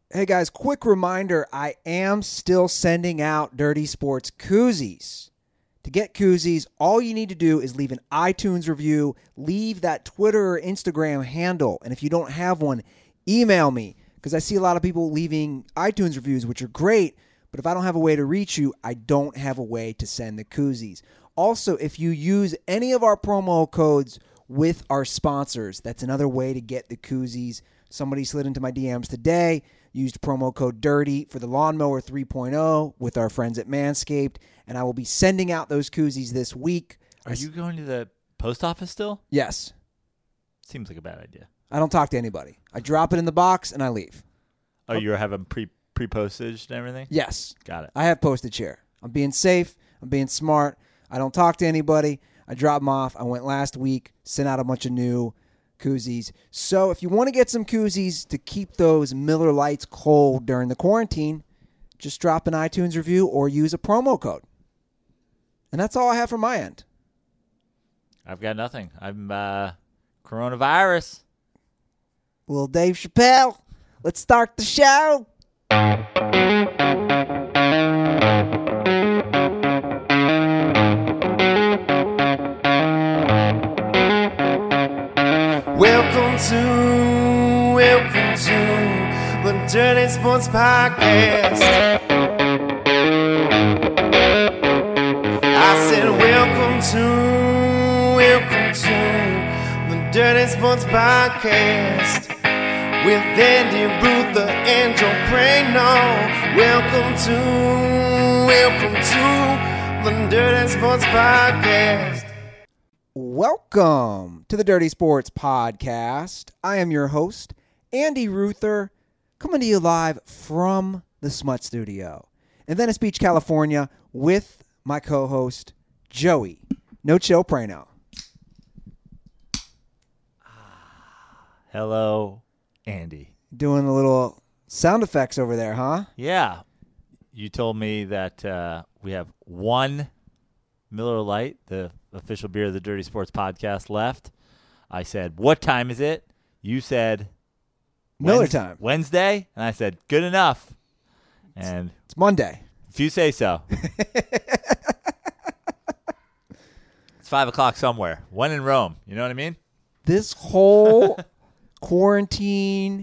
Hey guys, quick reminder, I am still sending out Dirty Sports koozies. To get koozies, all you need to do is leave an iTunes review, leave that Twitter or Instagram handle, and if you don't have one, email me, because I see a lot of people leaving iTunes reviews, which are great, but if I don't have a way to reach you, I don't have a way to send the koozies. Also, if you use any of our promo codes with our sponsors, that's another way to get the koozies. Somebody slid into my DMs today, used promo code DIRTY for the Lawnmower 3.0 with our friends at Manscaped, and I will be sending out those koozies this week. Are you going to the post office still? Yes. Seems like a bad idea. I don't talk to anybody. I drop it in the box and I leave. Oh, you're having pre-postage and everything? Yes. Got it. I have postage here. I'm being safe. I'm being smart. I don't talk to anybody. I drop them off. I went last week, sent out a bunch of new koozies. So if you want to get some koozies to keep those Miller Lights cold during the quarantine, just drop an iTunes review or use a promo code. And that's all I have from my end. I've got nothing. I'm coronavirus. Well, Dave Chappelle, let's start the show. Welcome to the Dirty Sports Podcast. I said welcome to the Dirty Sports Podcast with Andy Ruther and Joe Prano. Welcome to the Dirty Sports Podcast. Welcome to the Dirty Sports Podcast. I am your host, Andy Ruther, coming to you live from the Smut Studio in Venice Beach, California, with my co-host, Joey No Chill Prano. Hello, Andy. Doing a little sound effects over there, huh? Yeah. You told me that we have one Miller Lite, the official beer of the Dirty Sports Podcast, left. I said, what time is it? You said Miller time. Wednesday. And I said, good enough. And It's Monday. if you say so. It's 5 o'clock somewhere. When in Rome. You know what I mean? This whole quarantine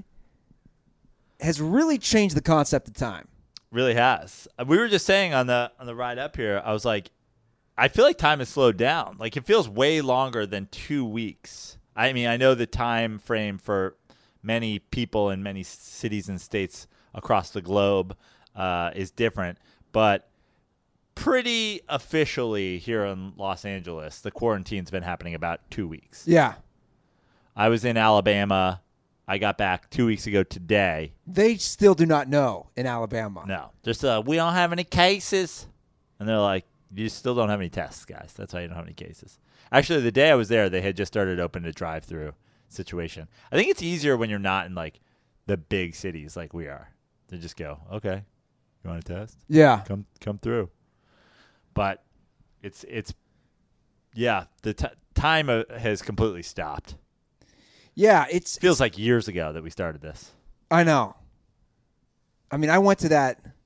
has really changed the concept of time. Really has. We were just saying on the ride up here, I was like, I feel like time has slowed down. Like, it feels way longer than 2 weeks. I mean, I know the time frame for many people in many cities and states across the globe is different, but pretty officially here in Los Angeles, the quarantine's been happening about 2 weeks. Yeah. I was in Alabama. I got back 2 weeks ago today. They still do not know in Alabama. No, just we don't have any cases. And they're like, you still don't have any tests, guys. That's why you don't have any cases. Actually, the day I was there, they had just started opening a drive-through situation. I think it's easier when you're not in, like, the big cities like we are. They just go, okay, you want a test? Yeah. Come through. But it's yeah, the time has completely stopped. Yeah, Feels like years ago that we started this. I know. I mean, we went to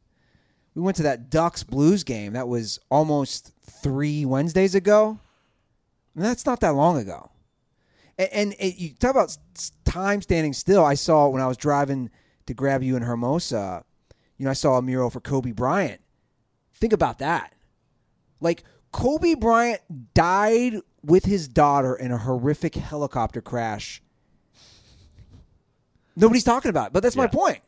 that Ducks Blues game. That was almost 3 Wednesdays ago. And that's not that long ago. And you talk about time standing still. I saw when I was driving to grab you in Hermosa, I saw a mural for Kobe Bryant. Think about that. Like, Kobe Bryant died with his daughter in a horrific helicopter crash. Nobody's talking about it, but that's my point.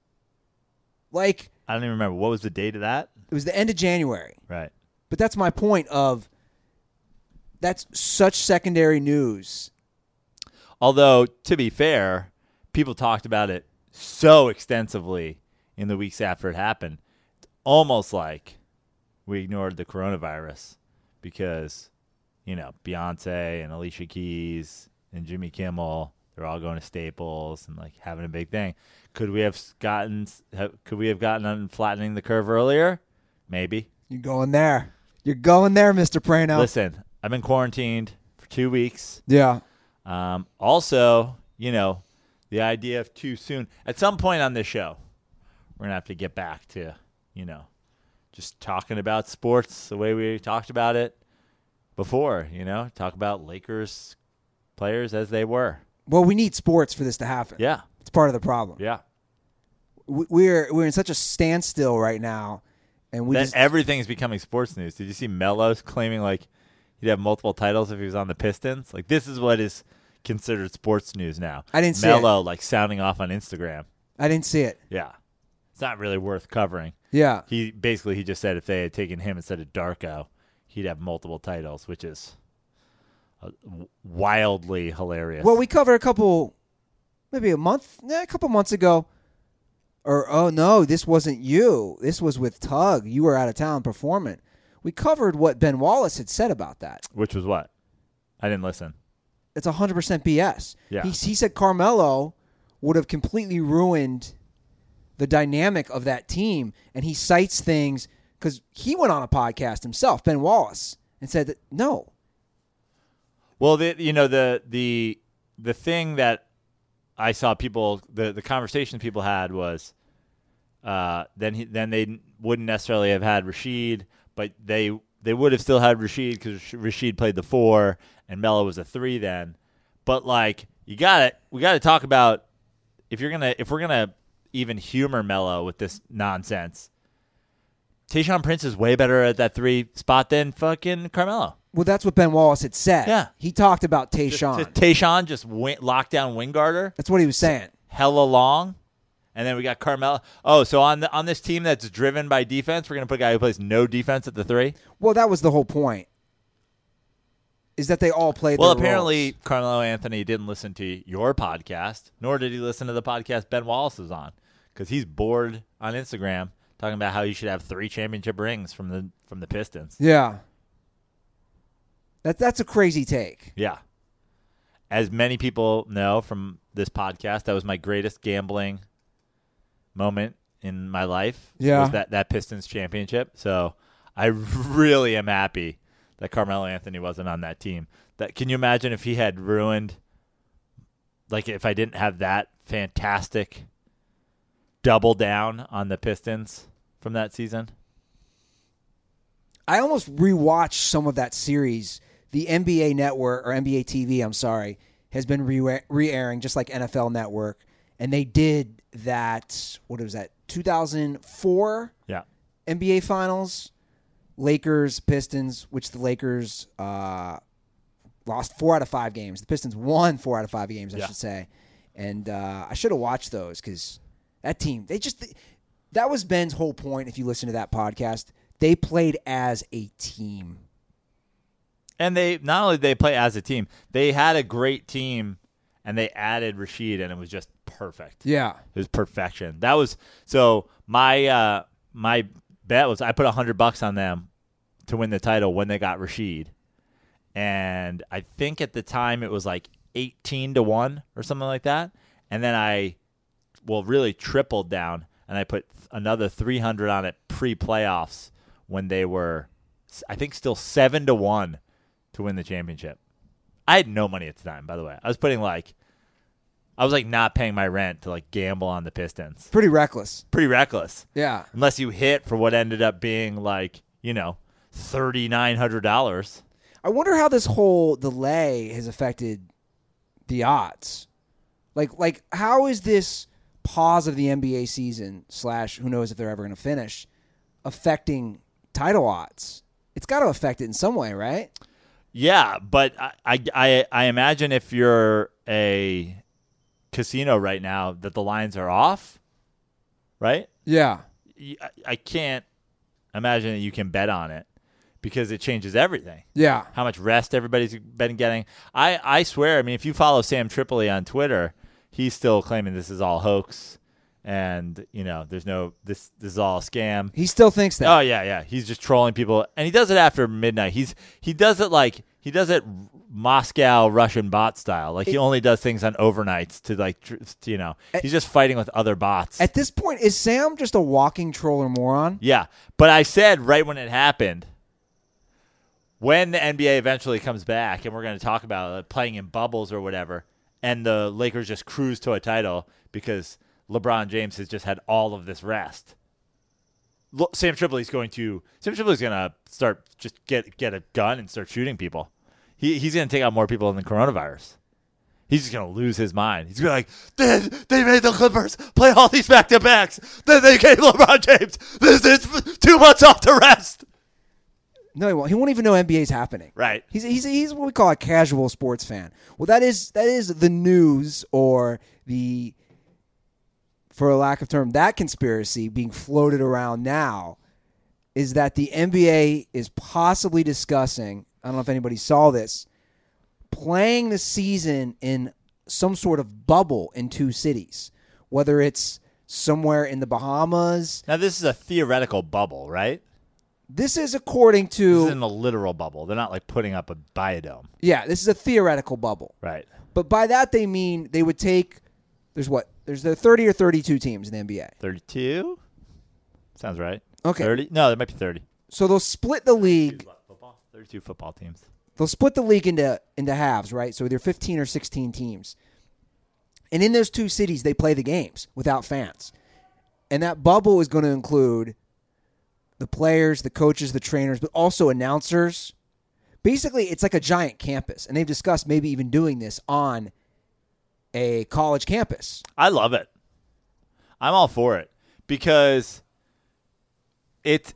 Like, I don't even remember. What was the date of that? It was the end of January. Right. But that's my point of that's such secondary news. Although, to be fair, people talked about it so extensively in the weeks after it happened. It's almost like we ignored the coronavirus because, Beyonce and Alicia Keys and Jimmy Kimmel, they're all going to Staples and, like, having a big thing. Could we have gotten on flattening the curve earlier? Maybe. You're going there, Mr. Prano. Listen, I've been quarantined for 2 weeks. Yeah. Also, the idea of too soon. At some point on this show, we're going to have to get back to, just talking about sports the way we talked about it before, talk about Lakers players as they were. Well, we need sports for this to happen. Yeah. It's part of the problem. Yeah. We're in such a standstill right now, and everything is becoming sports news. Did you see Melo's claiming like he'd have multiple titles if he was on the Pistons? Like this is what is considered sports news now. I didn't see Melo like sounding off on Instagram. I didn't see it. Yeah. It's not really worth covering. Yeah. He just said if they had taken him instead of Darko, he'd have multiple titles, which is wildly hilarious. Well, we covered a couple months ago. Or, oh, no, this wasn't you. This was with Tug. You were out of town performing. We covered what Ben Wallace had said about that. Which was what? I didn't listen. It's 100% BS. Yeah. He said Carmelo would have completely ruined the dynamic of that team, and he cites things because he went on a podcast himself, Ben Wallace, and said that no. Well, the thing that I saw people the conversation people had was then they wouldn't necessarily have had Rashid, but they would have still had Rashid because Rashid played the 4 and Melo was a 3 then. But like we got to talk about if we're gonna even humor Melo with this nonsense. Tayshaun Prince is way better at that 3 spot than fucking Carmelo. Well, that's what Ben Wallace had said. Yeah. He talked about Tayshaun. Tayshaun just lockdown wing guarder. That's what he was saying. Hella long. And then we got Carmelo. Oh, so on this team that's driven by defense, we're going to put a guy who plays no defense at the 3? Well, that was the whole point, is that they all played their apparently roles. Carmelo Anthony didn't listen to your podcast, nor did he listen to the podcast Ben Wallace is on, because he's bored on Instagram talking about how you should have 3 championship rings from the Pistons. Yeah. That's a crazy take. Yeah. As many people know from this podcast, that was my greatest gambling moment in my life. Yeah. Was that Pistons championship. So I really am happy that Carmelo Anthony wasn't on that team. Can you imagine if he had ruined, like if I didn't have that fantastic double down on the Pistons from that season? I almost rewatched some of that series. The NBA Network, or NBA TV, I'm sorry, has been re-airing just like NFL Network. And they did that, what was that, 2004 NBA Finals, Lakers, Pistons, which the Lakers lost 4 out of 5 games. The Pistons won 4 out of 5 games, I should say. And I should have watched those because that team, that was Ben's whole point if you listen to that podcast. They played as a team. And they not only did they play as a team, they had a great team, and they added Rashid, and it was just perfect. Yeah, it was perfection. That was so. My bet was I put $100 on them to win the title when they got Rashid, and I think at the time it was like 18-1 or something like that. And then I really tripled down, and I put another 300 on it pre-playoffs when they were, I think, still 7-1. To win the championship. I had no money at the time, by the way. I was not paying my rent to like gamble on the Pistons. Pretty reckless. Yeah. Unless you hit for what ended up being like, $3,900. I wonder how this whole delay has affected the odds. Like how is this pause of the NBA season / who knows if they're ever going to finish affecting title odds? It's got to affect it in some way, right? Yeah, but I imagine if you're a casino right now that the lines are off, right? Yeah. I can't imagine that you can bet on it because it changes everything. Yeah. How much rest everybody's been getting. I swear, I mean, if you follow Sam Tripoli on Twitter, he's still claiming this is all hoax. And, there's no, this is all a scam. He still thinks that. Oh, yeah. He's just trolling people. And he does it after midnight. He does it Moscow Russian bot style. Like, he only does things on overnights to, he's just fighting with other bots. At this point, is Sam just a walking troll or moron? Yeah. But I said right when it happened, when the NBA eventually comes back, and we're going to talk about playing in bubbles or whatever, and the Lakers just cruise to a title because LeBron James has just had all of this rest. Sam Tripoli's going to start just get a gun and start shooting people. He's going to take out more people than the coronavirus. He's just going to lose his mind. He's going to be like, they made the Clippers play all these back-to-backs. Then they gave LeBron James this is 2 months off to rest. No, he won't. He won't even know NBA's happening. Right. He's what we call a casual sports fan. Well, that is the news, or the, for a lack of term, that conspiracy being floated around now is that the NBA is possibly discussing, I don't know if anybody saw this, playing the season in some sort of bubble in 2 cities, whether it's somewhere in the Bahamas. Now, this is a theoretical bubble, right? This is according to... This isn't a literal bubble. They're not like putting up a biodome. Yeah, this is a theoretical bubble. Right. But by that they mean they would take... There's 30 or 32 teams in the NBA. 32? Sounds right. Okay. 30? No, there might be 30. So they'll split the league. 32 football teams. They'll split the league into halves, right? So either 15 or 16 teams. And in those 2 cities, they play the games without fans. And that bubble is going to include the players, the coaches, the trainers, but also announcers. Basically, it's like a giant campus. And they've discussed maybe even doing this on a college campus. I love it. I'm all for it because it's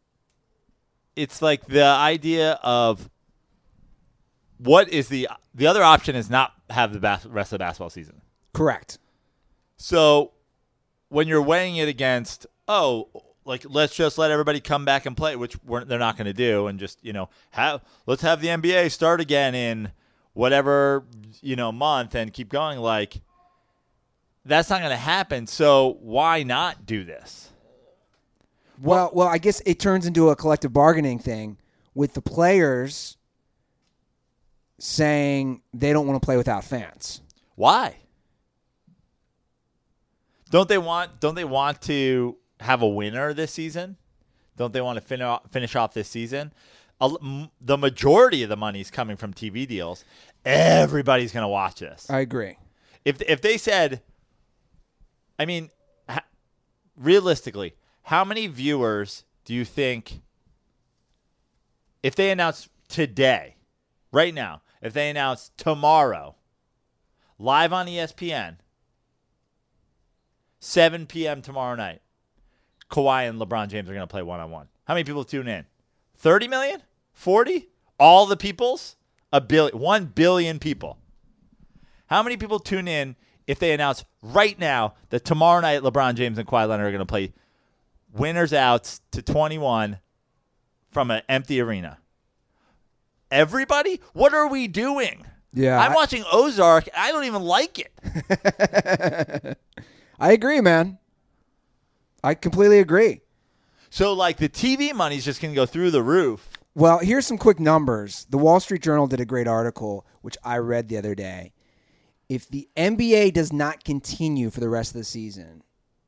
like the idea of what is the other option is not have the rest of the basketball season. Correct. So when you're weighing it against, let's just let everybody come back and play, which they're not going to do, and just let's have the NBA start again in whatever month and keep going. Like, that's not going to happen. So why not do this? Well, I guess it turns into a collective bargaining thing with the players saying they don't want to play without fans. Why? Don't they want to have a winner this season? Don't they want to finish off this season? The majority of the money is coming from TV deals. Everybody's going to watch this. I agree. If they said, realistically, how many viewers do you think, if they announce today, right now, if they announce tomorrow, live on ESPN, 7 p.m. tomorrow night, Kawhi and LeBron James are going to play one-on-one? How many people tune in? 30 million? 40? All the peoples? 1 billion people. How many people tune in if they announce right now that tomorrow night LeBron James and Kawhi Leonard are going to play winners outs to 21 from an empty arena? Everybody? What are we doing? Yeah, I'm watching Ozark. I don't even like it. I agree, man. I completely agree. So, the TV money's just going to go through the roof. Well, here's some quick numbers. The Wall Street Journal did a great article, which I read the other day. If the NBA does not continue for the rest of the season,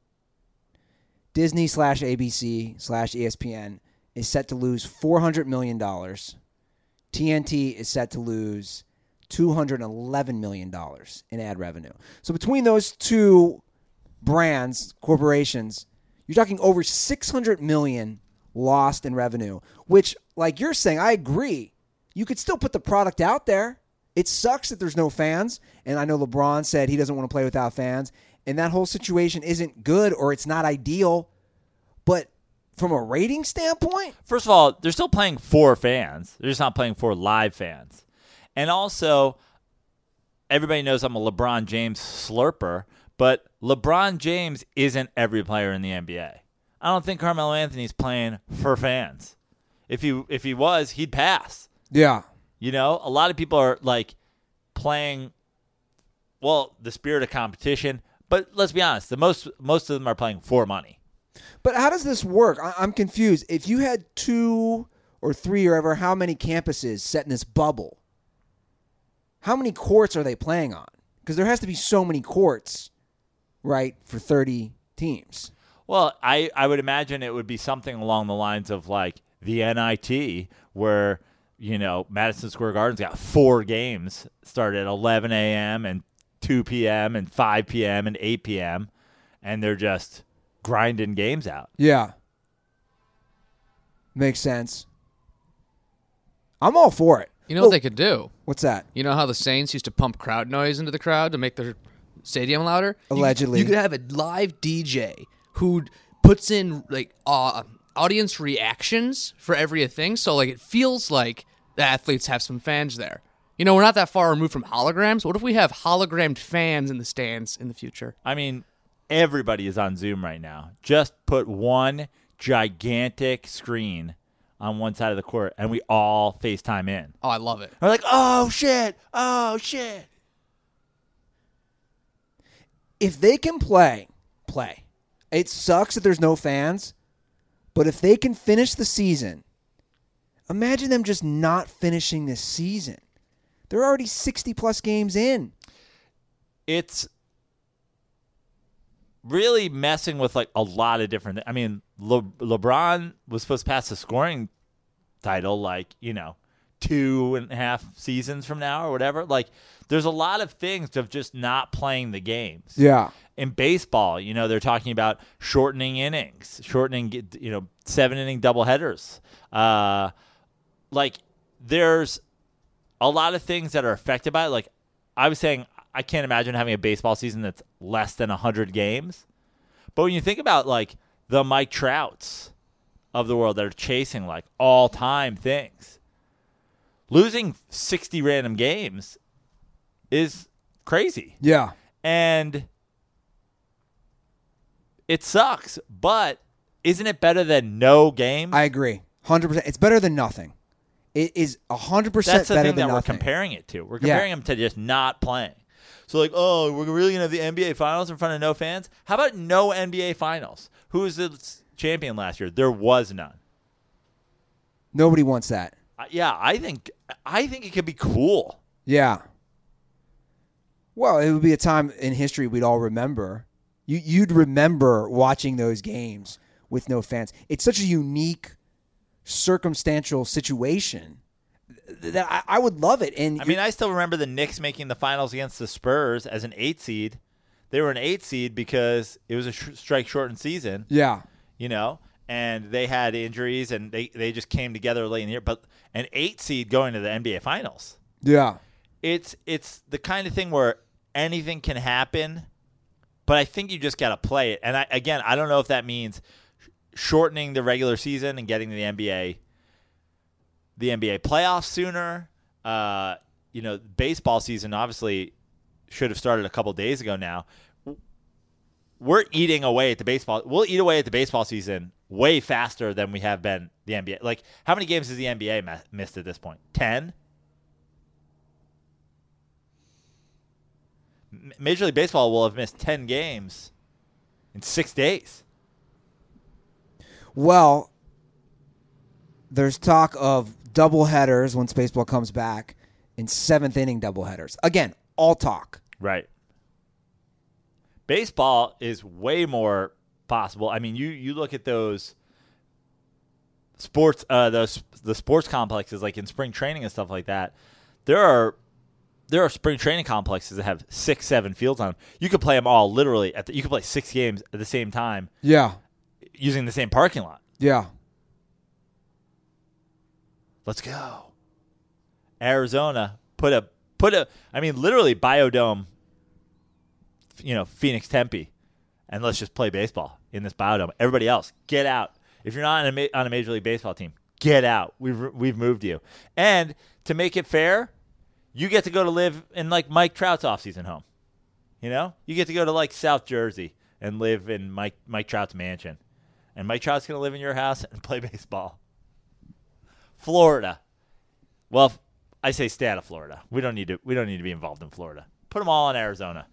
Disney/ABC/ESPN is set to lose $400 million. TNT is set to lose $211 million in ad revenue. So between those 2 brands, corporations, you're talking over $600 million lost in revenue, which, like you're saying, I agree. You could still put the product out there. It sucks that there's no fans, and I know LeBron said he doesn't want to play without fans, and that whole situation isn't good or it's not ideal. But from a rating standpoint? First of all, they're still playing for fans. They're just not playing for live fans. And also, everybody knows I'm a LeBron James slurper, but LeBron James isn't every player in the NBA. I don't think Carmelo Anthony's playing for fans. If he was, he'd pass. Yeah. A lot of people are playing, the spirit of competition. But let's be honest, most of them are playing for money. But how does this work? I'm confused. If you had 2 or 3 or ever how many campuses set in this bubble, how many courts are they playing on? Because there has to be so many courts, right, for 30 teams. Well, I would imagine it would be something along the lines of the NIT, where Madison Square Garden's got 4 games start at 11 a.m. and 2 p.m. and 5 p.m. and 8 p.m. and they're just grinding games out. Yeah. Makes sense. I'm all for it. You know what they could do? What's that? You know how the Saints used to pump crowd noise into the crowd to make their stadium louder? Allegedly. You could have a live DJ who puts in like audience reactions for every thing, so like it feels like the athletes have some fans there. You know, we're not that far removed from holograms. What if we have hologrammed fans in the stands in the future? I mean, everybody is on Zoom right now. Just put one gigantic screen on one side of the court, and we all FaceTime in. Oh, I love it. We're like, oh, shit. Oh, shit. If they can play. It sucks that there's no fans, but if they can finish the season, imagine them just not finishing this season. They're already 60-plus games in. It's really messing with like a lot of different things. I mean, LeBron was supposed to pass the scoring title 2.5 seasons from now or whatever. Like, there's a lot of things of just not playing the games. Yeah. In baseball, they're talking about shortening innings, 7-inning doubleheaders. There's a lot of things that are affected by it. Like, I was saying, I can't imagine having a baseball season that's less than 100 games. But when you think about, like, the Mike Trouts of the world that are chasing, like, all-time things, losing 60 random games is crazy. Yeah. And it sucks, but isn't it better than no games? I agree. 100%. It's better than nothing. It is 100% That's the better thing than that nothing. we're comparing it to. We're comparing them to just not playing. So, like, oh, we're really going to have the NBA Finals in front of no fans? How about no NBA Finals? Who was the champion last year? There was none. Nobody wants that. Yeah, I think it could be cool. Yeah. Well, it would be a time in history we'd all remember. You'd remember watching those games with no fans. It's such a unique, circumstantial situation that I would love it. And I mean, I still remember the Knicks making the finals against the Spurs as an 8 seed. They were an 8 seed because it was a strike-shortened season. Yeah. And they had injuries, and they just came together late in the year. But an 8 seed going to the NBA Finals. Yeah. It's the kind of thing where anything can happen, but I think you just got to play it. And I don't know if that means shortening the regular season and getting the NBA playoffs sooner. Baseball season obviously should have started a couple days ago now. We're eating away at the baseball. We'll eat away at the baseball season way faster than we have been the NBA. Like, how many games has the NBA missed at this point? 10? Major League Baseball will have missed 10 games in 6 days. Well, there's talk of doubleheaders once baseball comes back and 7th-inning doubleheaders. Again, all talk. Right. Baseball is way more possible. I mean, you look at those sports, the sports complexes, like in spring training and stuff like that. There are spring training complexes that have 6-7 fields on them. You could play them all literally you could play 6 games at the same time. Yeah. Using the same parking lot. Yeah. Let's go. Arizona literally Biodome, Phoenix Tempe, and let's just play baseball in this Biodome. Everybody else, get out. If you're not on a Major League Baseball team, get out. We've moved you. And to make it fair, you get to go to live in like Mike Trout's offseason home. You get to go to like South Jersey and live in Mike Trout's mansion. And Mike Trout's going to live in your house and play baseball. Florida. Well, I say stay out of Florida. We don't need to be involved in Florida. Put them all in Arizona.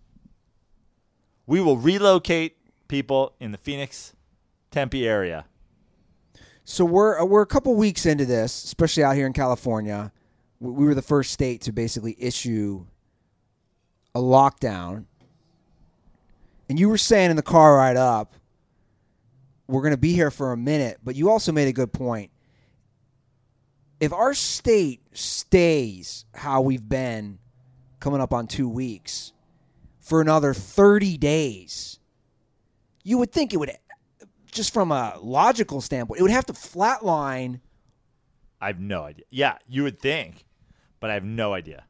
We will relocate people in the Phoenix, Tempe area. So we're a couple weeks into this, especially out here in California. We were the first state to basically issue a lockdown. And you were saying in the car ride up, we're going to be here for a minute, but you also made a good point. If our state stays how we've been coming up on 2 weeks for another 30 days, you would think it would, just from a logical standpoint, it would have to flatline. I have no idea. Yeah, you would think, but I have no idea.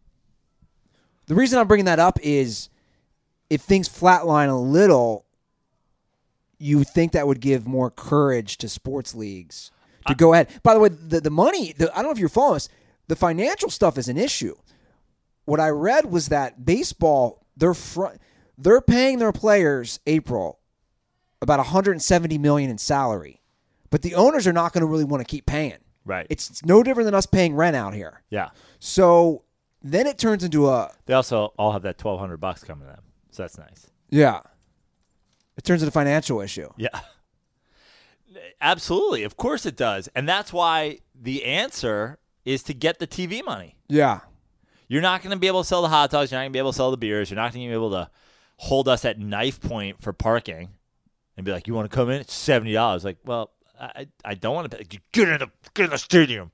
The reason I'm bringing that up is if things flatline a little, you would think that would give more courage to sports leagues to go ahead. By the way, the money, I don't know if you're following this, the financial stuff is an issue. What I read was that baseball, they're paying their players, April, about $170 million in salary. But the owners are not going to really want to keep paying. Right. It's no different than us paying rent out here. Yeah. So then it turns into They also all have that $1,200 coming to them, so that's nice. Yeah. It turns into a financial issue. Yeah. Absolutely. Of course it does. And that's why the answer is to get the TV money. Yeah. You're not going to be able to sell the hot dogs. You're not going to be able to sell the beers. You're not going to be able to hold us at knife point for parking and be like, you want to come in? It's $70. Like, well, I don't want to pay. Get in the stadium.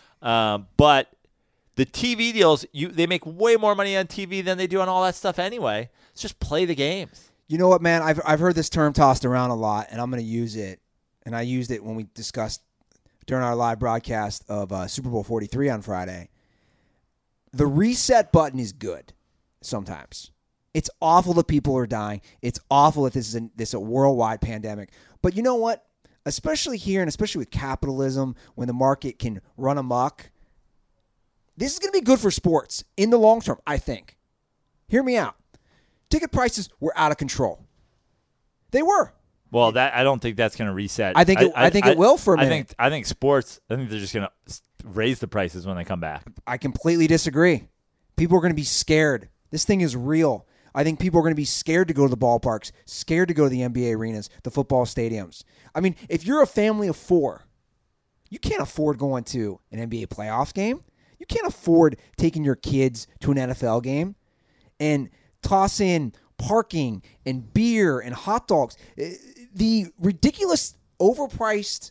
But the TV deals, they make way more money on TV than they do on all that stuff anyway. Let's just play the games. You know what, man? I've heard this term tossed around a lot, and I'm going to use it. And I used it when we discussed during our live broadcast of Super Bowl 43 on Friday. The reset button is good sometimes. It's awful that people are dying. It's awful that this is a worldwide pandemic. But you know what? Especially here and especially with capitalism, when the market can run amok, this is going to be good for sports in the long term, I think. Hear me out. Ticket prices were out of control. They were. Well, I don't think that's going to reset. I think it will for a minute. I think sports. I think they're just going to raise the prices when they come back. I completely disagree. People are going to be scared. This thing is real. I think people are going to be scared to go to the ballparks, scared to go to the NBA arenas, the football stadiums. I mean, if you're a family of four, you can't afford going to an NBA playoff game. You can't afford taking your kids to an NFL game and toss in parking and beer and hot dogs. The ridiculous, overpriced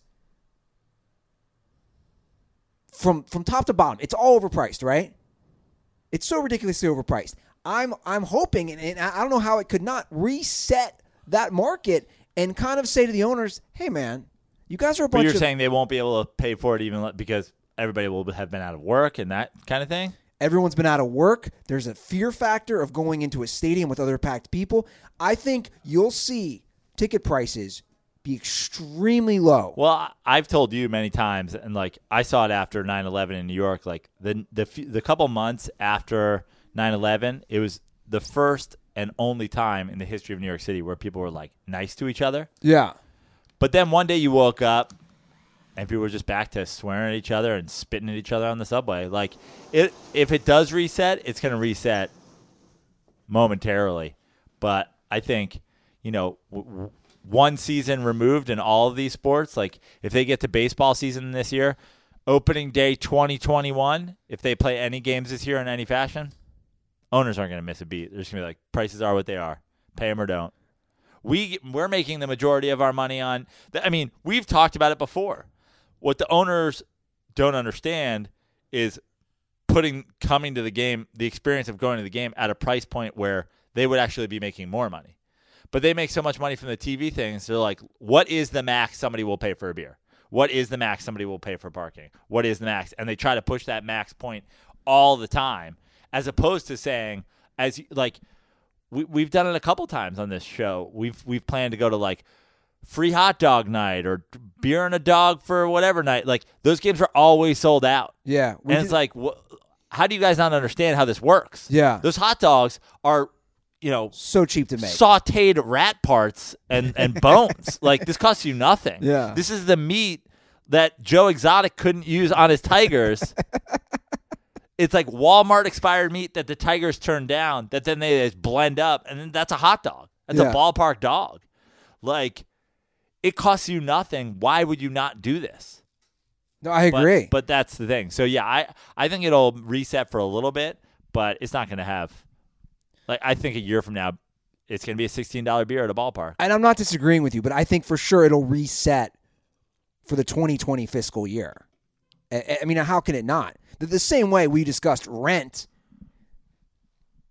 from top to bottom. It's all overpriced, right? It's so ridiculously overpriced. I'm hoping, and I don't know how it could not reset that market and kind of say to the owners, hey, man, you guys are a bunch of... But you're saying they won't be able to pay for it even because everybody will have been out of work and that kind of thing? Everyone's been out of work. There's a fear factor of going into a stadium with other packed people. I think you'll see ticket prices be extremely low. Well, I've told you many times, and like I saw it after 9/11 in New York. Like the couple months after 9/11, it was the first and only time in the history of New York City where people were like nice to each other. Yeah. But then one day you woke up and people were just back to swearing at each other and spitting at each other on the subway. Like, if it does reset, it's going to reset momentarily. But I think, one season removed in all of these sports, like if they get to baseball season this year, opening day 2021, if they play any games this year in any fashion, owners aren't going to miss a beat. They're just going to be like, prices are what they are. Pay them or don't. We're making the majority of our money on – I mean, we've talked about it before. What the owners don't understand is coming to the game, the experience of going to the game at a price point where they would actually be making more money. But they make so much money from the TV things. They're like, what is the max somebody will pay for a beer? What is the max somebody will pay for parking? What is the max? And they try to push that max point all the time, as opposed to saying, we've done it a couple times on this show. We've planned to go to like free hot dog night or beer and a dog for whatever night. Like those games are always sold out. Yeah. And it's like, how do you guys not understand how this works? Yeah. Those hot dogs are, so cheap to make. Sauteed rat parts and bones. Like this costs you nothing. Yeah. This is the meat that Joe Exotic couldn't use on his tigers. It's like Walmart expired meat that the tigers turned down that then they just blend up, and then that's a hot dog. That's a ballpark dog. Like, it costs you nothing. Why would you not do this? No, I agree. But that's the thing. So, yeah, I think it'll reset for a little bit, but it's not going to have – like, I think a year from now, it's going to be a $16 beer at a ballpark. And I'm not disagreeing with you, but I think for sure it'll reset for the 2020 fiscal year. I mean, how can it not? The same way we discussed rent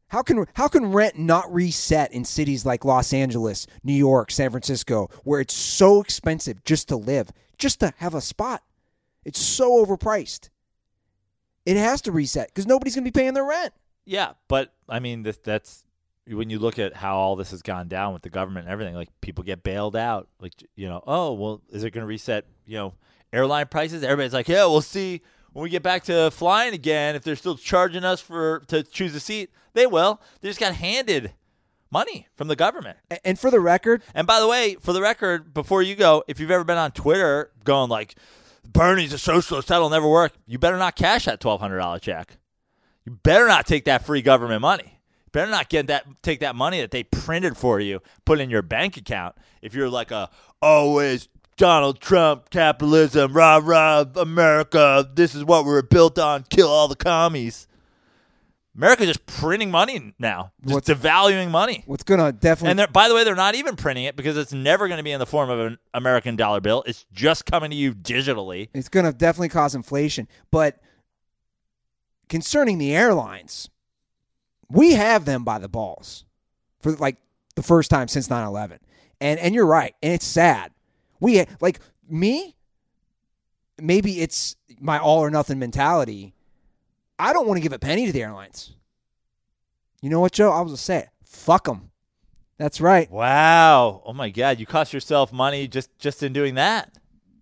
How can rent not reset in cities like Los Angeles, New York, San Francisco, where it's so expensive just to live, just to have a spot? It's so overpriced. It has to reset because nobody's going to be paying their rent. Yeah, but I mean, that's when you look at how all this has gone down with the government and everything. Like, people get bailed out. Like, oh well, is it going to reset? Airline prices. Everybody's like, yeah, we'll see when we get back to flying again. If they're still charging us to choose a seat, they will. They just got handed money from the government. And for the record, and by the way, before you go, if you've ever been on Twitter going like, Bernie's a socialist, that'll never work, you better not cash that $1,200 check. You better not take that free government money. You better not take that money that they printed for you, put in your bank account. If you're like always Donald Trump, capitalism, rah, rah, America, this is what we're built on, kill all the commies. America's just printing money now, just devaluing money. What's going to definitely... And by the way, they're not even printing it because it's never going to be in the form of an American dollar bill. It's just coming to you digitally. It's going to definitely cause inflation. But concerning the airlines, we have them by the balls for like the first time since 9/11. And you're right. And it's sad. Maybe it's my all or nothing mentality. I don't want to give a penny to the airlines. You know what, Joe? I was going to say it. Fuck them. That's right. Wow. Oh, my God. You cost yourself money just in doing that.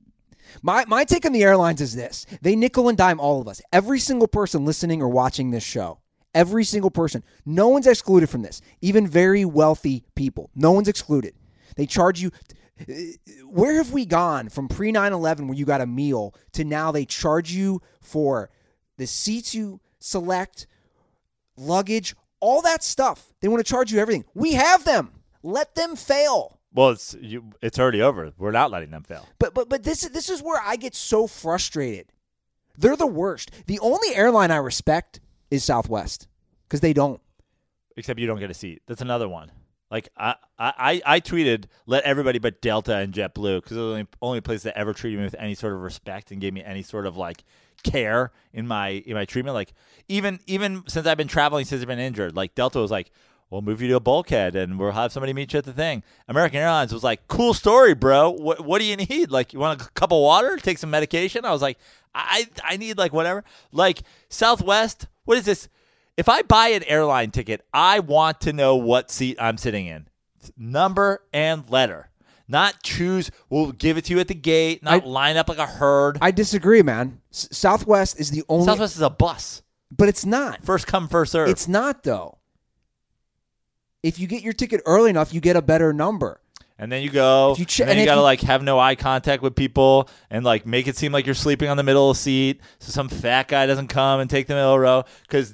My take on the airlines is this. They nickel and dime all of us. Every single person listening or watching this show. Every single person. No one's excluded from this. Even very wealthy people. No one's excluded. They charge you... Where have we gone from pre-9/11 where you got a meal to now they charge you for... the seats you select, luggage, all that stuff. They want to charge you everything. We have them. Let them fail. Well, it's already over. We're not letting them fail. But this is where I get so frustrated. They're the worst. The only airline I respect is Southwest because they don't. Except you don't get a seat. That's another one. Like I tweeted, let everybody but Delta and JetBlue because they're the only place that ever treated me with any sort of respect and gave me any sort of like care in my treatment. Like even since I've been traveling since I've been injured, like Delta was like, we'll move you to a bulkhead and we'll have somebody meet you at the thing. American Airlines was like, cool story, bro. What do you need? Like, you want a cup of water? Take some medication? I was like, I need like whatever. Like Southwest, what is this? If I buy an airline ticket, I want to know what seat I'm sitting in. Number and letter. Not choose, we'll give it to you at the gate, not line up like a herd. I disagree, man. Southwest is the only... Southwest is a bus. But it's not. First come, first serve. It's not, though. If you get your ticket early enough, you get a better number. And then you go, and then you got to like have no eye contact with people and like make it seem like you're sleeping on the middle of the seat so some fat guy doesn't come and take the middle row because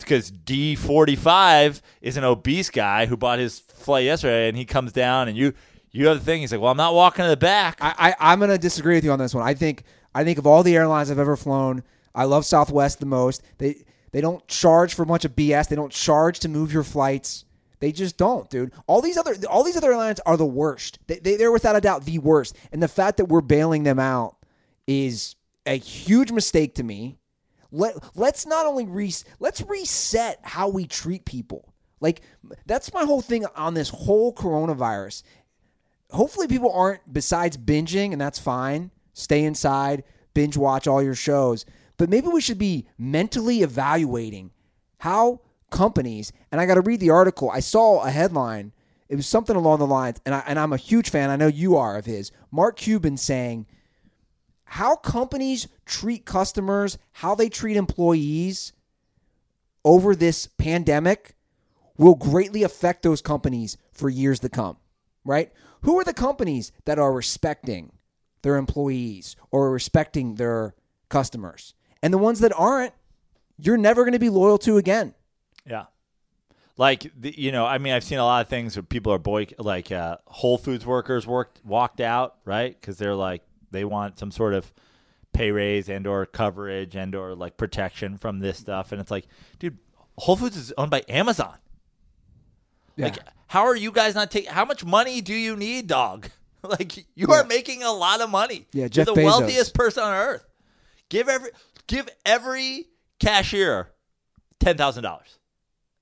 D45 is an obese guy who bought his flight yesterday and he comes down and you have the thing. He's like, well, I'm not walking to the back. I'm going to disagree with you on this one. I think of all the airlines I've ever flown, I love Southwest the most. They don't charge for a bunch of BS. They don't charge to move your flights. They just don't, dude. All these other airlines are the worst. They're without a doubt the worst. And the fact that we're bailing them out is a huge mistake to me. Let's not only let's reset how we treat people. Like, that's my whole thing on this whole coronavirus. Hopefully people aren't, besides binging, and that's fine, stay inside, binge watch all your shows. But maybe we should be mentally evaluating how companies, and I got to read the article. I saw a headline. It was something along the lines, and I'm a huge fan, I know you are, of his. Mark Cuban saying how companies treat customers, how they treat employees over this pandemic will greatly affect those companies for years to come, right? Who are the companies that are respecting their employees or respecting their customers? And the ones that aren't, you're never going to be loyal to again. Yeah. Like, I've seen a lot of things where people are Whole Foods workers walked out, right? Because they're like, they want some sort of pay raise and or coverage and or like protection from this stuff. And it's like, dude, Whole Foods is owned by Amazon. Yeah. Like, how are you guys not taking? How much money do you need, dog? Like, you are making a lot of money. Yeah, Jeff You're the Bezos. wealthiest person on earth. Give every cashier $10,000.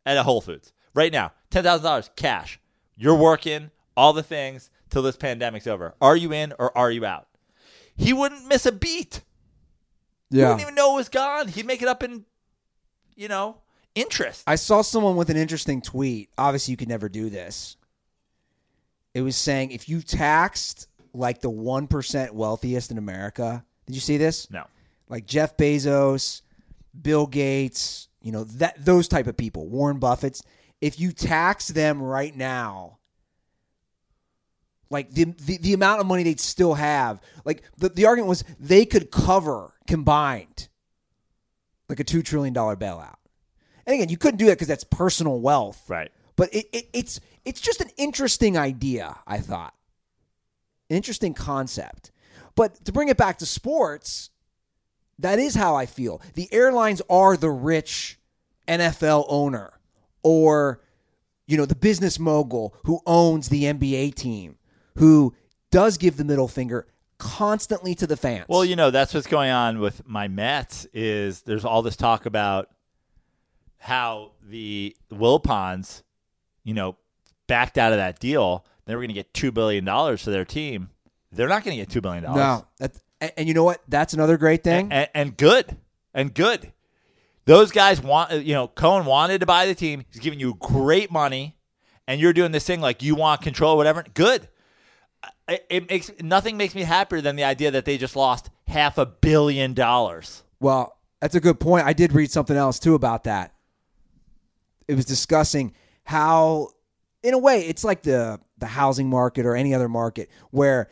at a Whole Foods right now, $10,000 cash. You're working all the things till this pandemic's over. Are you in or are you out? He wouldn't miss a beat. He wouldn't even know it was gone. He'd make it up in, interest. I saw someone with an interesting tweet. Obviously, you could never do this. It was saying if you taxed like the 1% wealthiest in America, did you see this? No. Like Jeff Bezos, Bill Gates, those type of people, Warren Buffett's. If you tax them right now, like the amount of money they'd still have, like the argument was they could cover combined like a $2 trillion bailout. And again, you couldn't do that because that's personal wealth. Right. But it's just an interesting idea, I thought. An interesting concept. But to bring it back to sports, that is how I feel. The airlines are the rich NFL owner or, the business mogul who owns the NBA team, who does give the middle finger constantly to the fans. Well, that's what's going on with my Mets is there's all this talk about how the Wilpons, backed out of that deal. They were going to get $2 billion for their team. They're not going to get $2 billion. No. And you know what? That's another great thing. And good. And good. Those guys want, Cohen wanted to buy the team. He's giving you great money. And you're doing this thing like you want control, whatever. Good. Nothing makes me happier than the idea that they just lost $500 million. Well, that's a good point. I did read something else too about that. It was discussing how, in a way, it's like the housing market or any other market where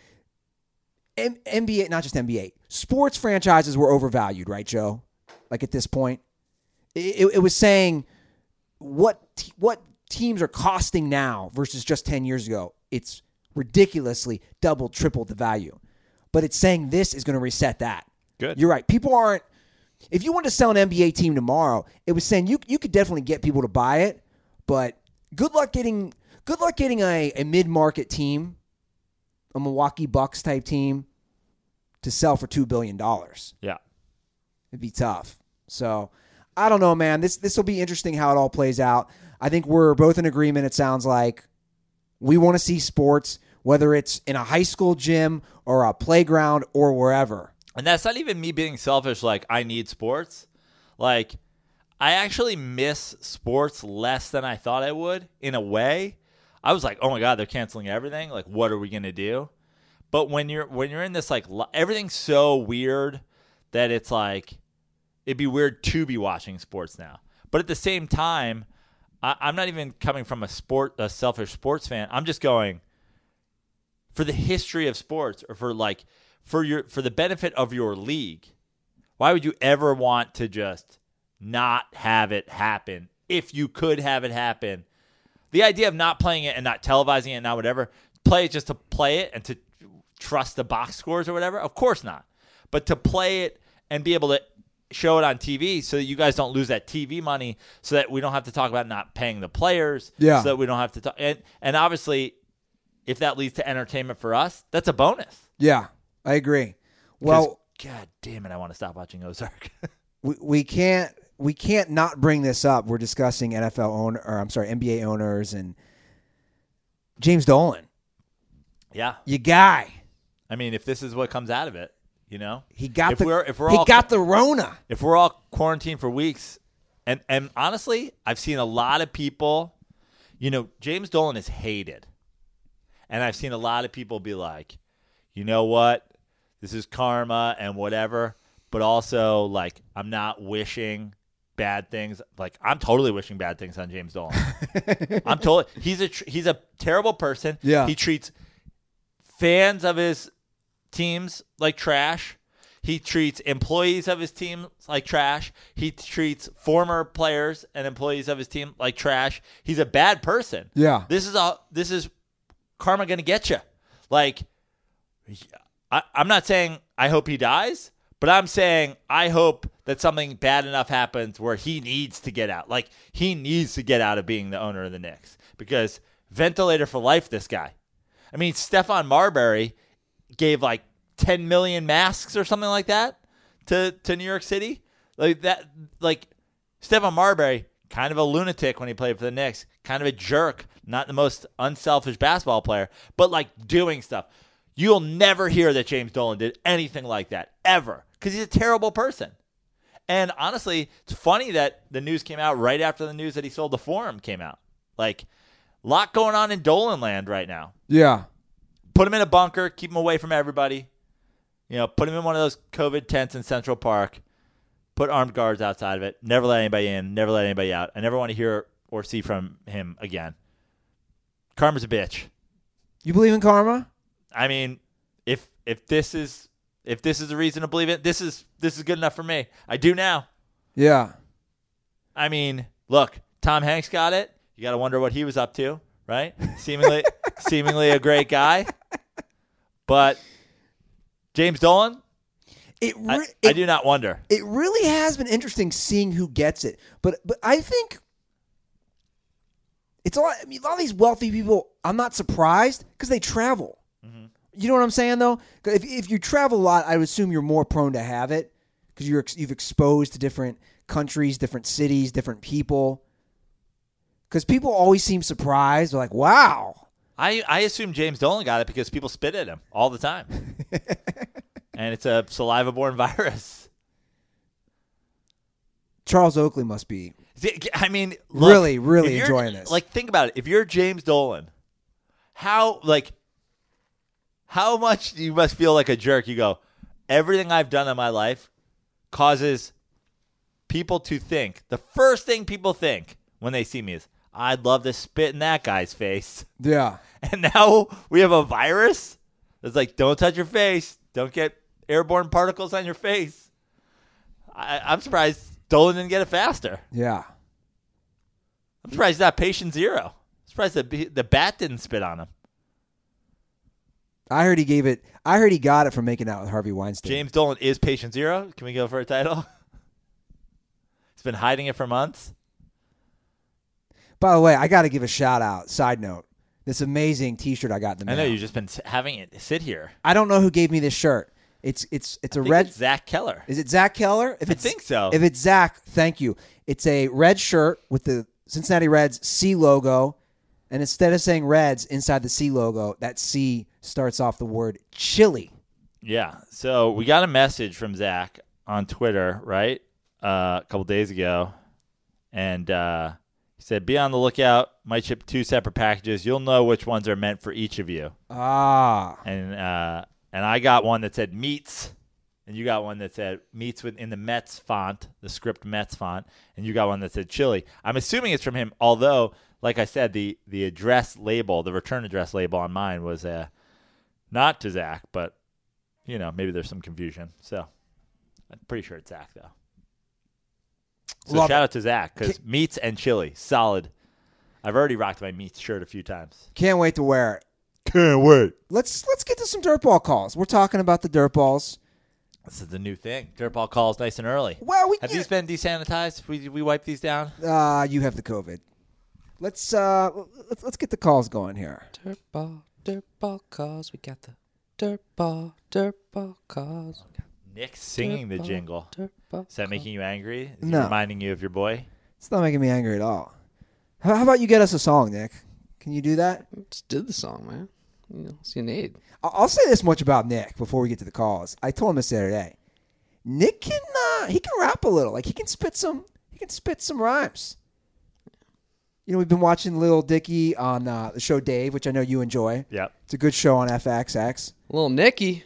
NBA, not just NBA, sports franchises were overvalued, right, Joe? Like at this point, it was saying what teams are costing now versus just 10 years ago. It's ridiculously double, triple the value. But it's saying this is going to reset that. Good. You're right. People aren't. If you want to sell an NBA team tomorrow, it was saying you could definitely get people to buy it, but good luck getting a mid-market team, a Milwaukee Bucks type team, to sell for $2 billion. Yeah. It'd be tough. So I don't know, man. This will be interesting how it all plays out. I think we're both in agreement, it sounds like. We want to see sports, whether it's in a high school gym or a playground or wherever. And that's not even me being selfish, like, I need sports. Like, I actually miss sports less than I thought I would, in a way. I was like, oh, my God, they're canceling everything. Like, what are we going to do? But when you're in this, like, everything's so weird that it's like, it'd be weird to be watching sports now. But at the same time, I'm not even coming from a selfish sports fan. I'm just going, for the history of sports or for the benefit of your league, why would you ever want to just not have it happen if you could have it happen? The idea of not playing it and not televising it and not whatever, play it just to play it and to trust the box scores or whatever, of course not. But to play it and be able to show it on TV so that you guys don't lose that TV money, so that we don't have to talk about not paying the players, so that we don't have to talk. And obviously, if that leads to entertainment for us, that's a bonus. Yeah. I agree. Well, God damn it, I want to stop watching Ozark. we can't not bring this up. We're discussing NBA owners and James Dolan. Yeah, your guy. I mean, if this is what comes out of it, he got got the Rona. If we're all quarantined for weeks, and honestly, I've seen a lot of people. James Dolan is hated, and I've seen a lot of people be like, you know what? This is karma and whatever, but also, like, I'm not wishing bad things. Like, I'm totally wishing bad things on James Dolan. He's a terrible person. Yeah. He treats fans of his teams like trash. He treats employees of his team like trash. He treats former players and employees of his team like trash. He's a bad person. Yeah. This is karma going to get you. Like, I'm not saying I hope he dies, but I'm saying I hope that something bad enough happens where he needs to get out. Like, he needs to get out of being the owner of the Knicks, because ventilator for life, this guy. I mean, Stephon Marbury gave like 10 million masks or something like that to New York City. Like that, like Stephon Marbury kind of a lunatic when he played for the Knicks, kind of a jerk, not the most unselfish basketball player, but like doing stuff. You'll never hear that James Dolan did anything like that, ever, because he's a terrible person. And honestly, it's funny that the news came out right after the news that he sold the Forum came out. Like, a lot going on in Dolan land right now. Yeah. Put him in a bunker, keep him away from everybody. Put him in one of those COVID tents in Central Park. Put armed guards outside of it. Never let anybody in. Never let anybody out. I never want to hear or see from him again. Karma's a bitch. You believe in karma? I mean, if this is a reason to believe it, this is good enough for me. I do now. Yeah. I mean, look, Tom Hanks got it. You got to wonder what he was up to, right? Seemingly a great guy, but James Dolan. I do not wonder. It really has been interesting seeing who gets it. But I think it's a lot of these wealthy people, I'm not surprised because they travel. Mm-hmm. You know what I'm saying, though? If you travel a lot, I would assume you're more prone to have it because you've exposed to different countries, different cities, different people. Because people always seem surprised. They're like, wow. I assume James Dolan got it because people spit at him all the time. And it's a saliva-borne virus. Charles Oakley must be I mean, look, really enjoying this. Like, think about it. If you're James Dolan, how much you must feel like a jerk. You go, everything I've done in my life causes people to think. The first thing people think when they see me is, I'd love to spit in that guy's face. Yeah. And now we have a virus that's like, don't touch your face. Don't get airborne particles on your face. I'm surprised Dolan didn't get it faster. Yeah. I'm surprised he's not patient zero. I'm surprised the bat didn't spit on him. I heard he got it from making out with Harvey Weinstein. James Dolan is patient zero. Can we go for a title? He's been hiding it for months. By the way, I got to give a shout out. Side note. This amazing T-shirt I got in the mail. I know you've just been having it sit here. I don't know who gave me this shirt. It's a red. It's Zach Keller. Is it Zach Keller? I think so. If it's Zach, thank you. It's a red shirt with the Cincinnati Reds C logo, and instead of saying Reds inside the C logo, that C starts off the word chili. Yeah. So we got a message from Zach on Twitter, right, a couple days ago, and he said, "Be on the lookout. Might ship 2 separate packages. You'll know which ones are meant for each of you." Ah. And I got one that said meats, and you got one that said meats in the Mets font, the script Mets font, and you got one that said chili. I'm assuming it's from him, although, like I said, the address label, the return address label on mine was not to Zach, but, maybe there's some confusion. So I'm pretty sure it's Zach, though. So shout out to Zach, because meats and chili, solid. I've already rocked my meats shirt a few times. Can't wait to wear it. Can't wait. Let's get to some dirtball calls. We're talking about the dirtballs. This is the new thing. Dirtball calls nice and early. Well, have these been desanitized? We wipe these down. You have the COVID. Let's get the calls going here. Dirtball calls. We got the dirtball calls. Nick's singing the jingle. Is that making you angry? Is No. he reminding you of your boy? It's not making me angry at all. How about you get us a song, Nick? Can you do that? Just did the song, man. What's you need? I'll say this much about Nick before we get to the calls. I told him this the other day. Nick can rap a little. Like he can spit some rhymes. We've been watching Lil Dicky on the show Dave, which I know you enjoy. Yep. It's a good show on FXX. Little Nicky.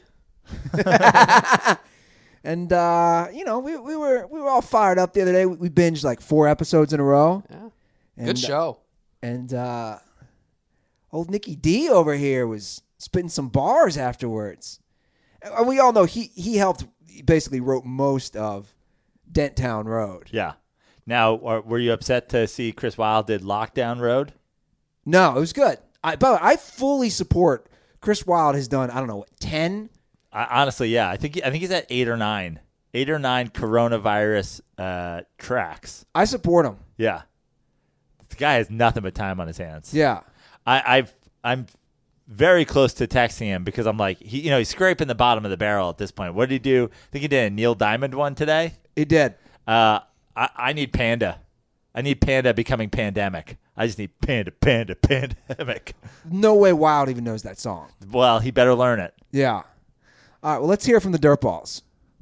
And we were all fired up the other day. We binged like 4 episodes in a row. Yeah. And, Good show. And old Nicky D over here was spitting some bars afterwards. And we all know he helped, basically wrote most of Denttown Road. Yeah. Now, were you upset to see Chris Wilde did Lockdown Road? No, it was good. By the way, I fully support. Chris Wilde has done, I don't know, 10? Honestly, yeah. I think he's at 8 or 9. 8 or 9 coronavirus tracks. I support him. Yeah. The guy has nothing but time on his hands. Yeah. I'm very close to texting him because I'm like, he's scraping the bottom of the barrel at this point. What did he do? I think he did a Neil Diamond one today. He did. I need Panda. I need Panda becoming pandemic. I just need pandemic. No way Wild even knows that song. Well, he better learn it. Yeah. All right, well, let's hear from the Dirtballs.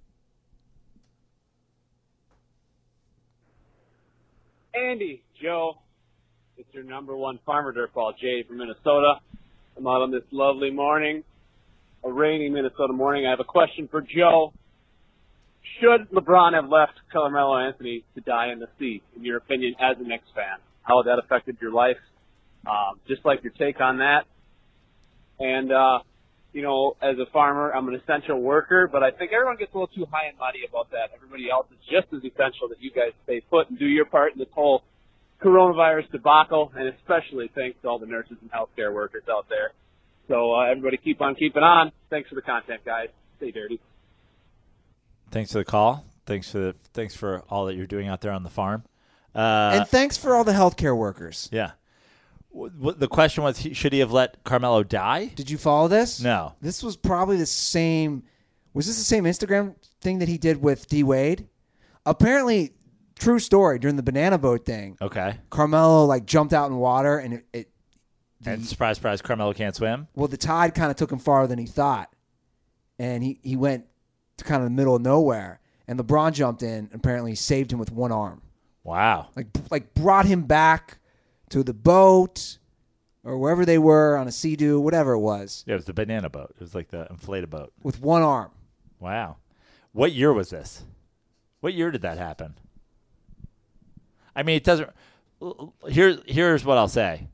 Andy, Joe, it's your number one farmer dirtball, Jay from Minnesota. I'm out on this lovely morning, a rainy Minnesota morning. I have a question for Joe. Should LeBron have left Carmelo Anthony to die in the sea, in your opinion, as a Knicks fan? How would that affected your life? Just like your take on that. And, as a farmer, I'm an essential worker, but I think everyone gets a little too high and mighty about that. Everybody else is just as essential that you guys stay put and do your part in this whole coronavirus debacle, and especially thanks to all the nurses and healthcare workers out there. So everybody keep on keeping on. Thanks for the content, guys. Stay dirty. Thanks for the call. Thanks for all that you're doing out there on the farm. And thanks for all the healthcare workers. Yeah. The question was, should he have let Carmelo die? Did you follow this? No. This was probably the same. Was this the same Instagram thing that he did with D Wade? Apparently, true story. During the banana boat thing, Okay. Carmelo jumped out in water, and And surprise, surprise, Carmelo can't swim. well, the tide kind of took him farther than he thought, and he went to kind of the middle of nowhere. And LeBron jumped in, and apparently saved him with one arm, Wow. like brought him back to the boat or wherever they were on a Sea-Doo, whatever it was, Yeah, it was the banana boat. It was like the inflatable boat. with one arm. Wow. What year was this? What year did that happen? I mean, it doesn't. Here's what I'll say.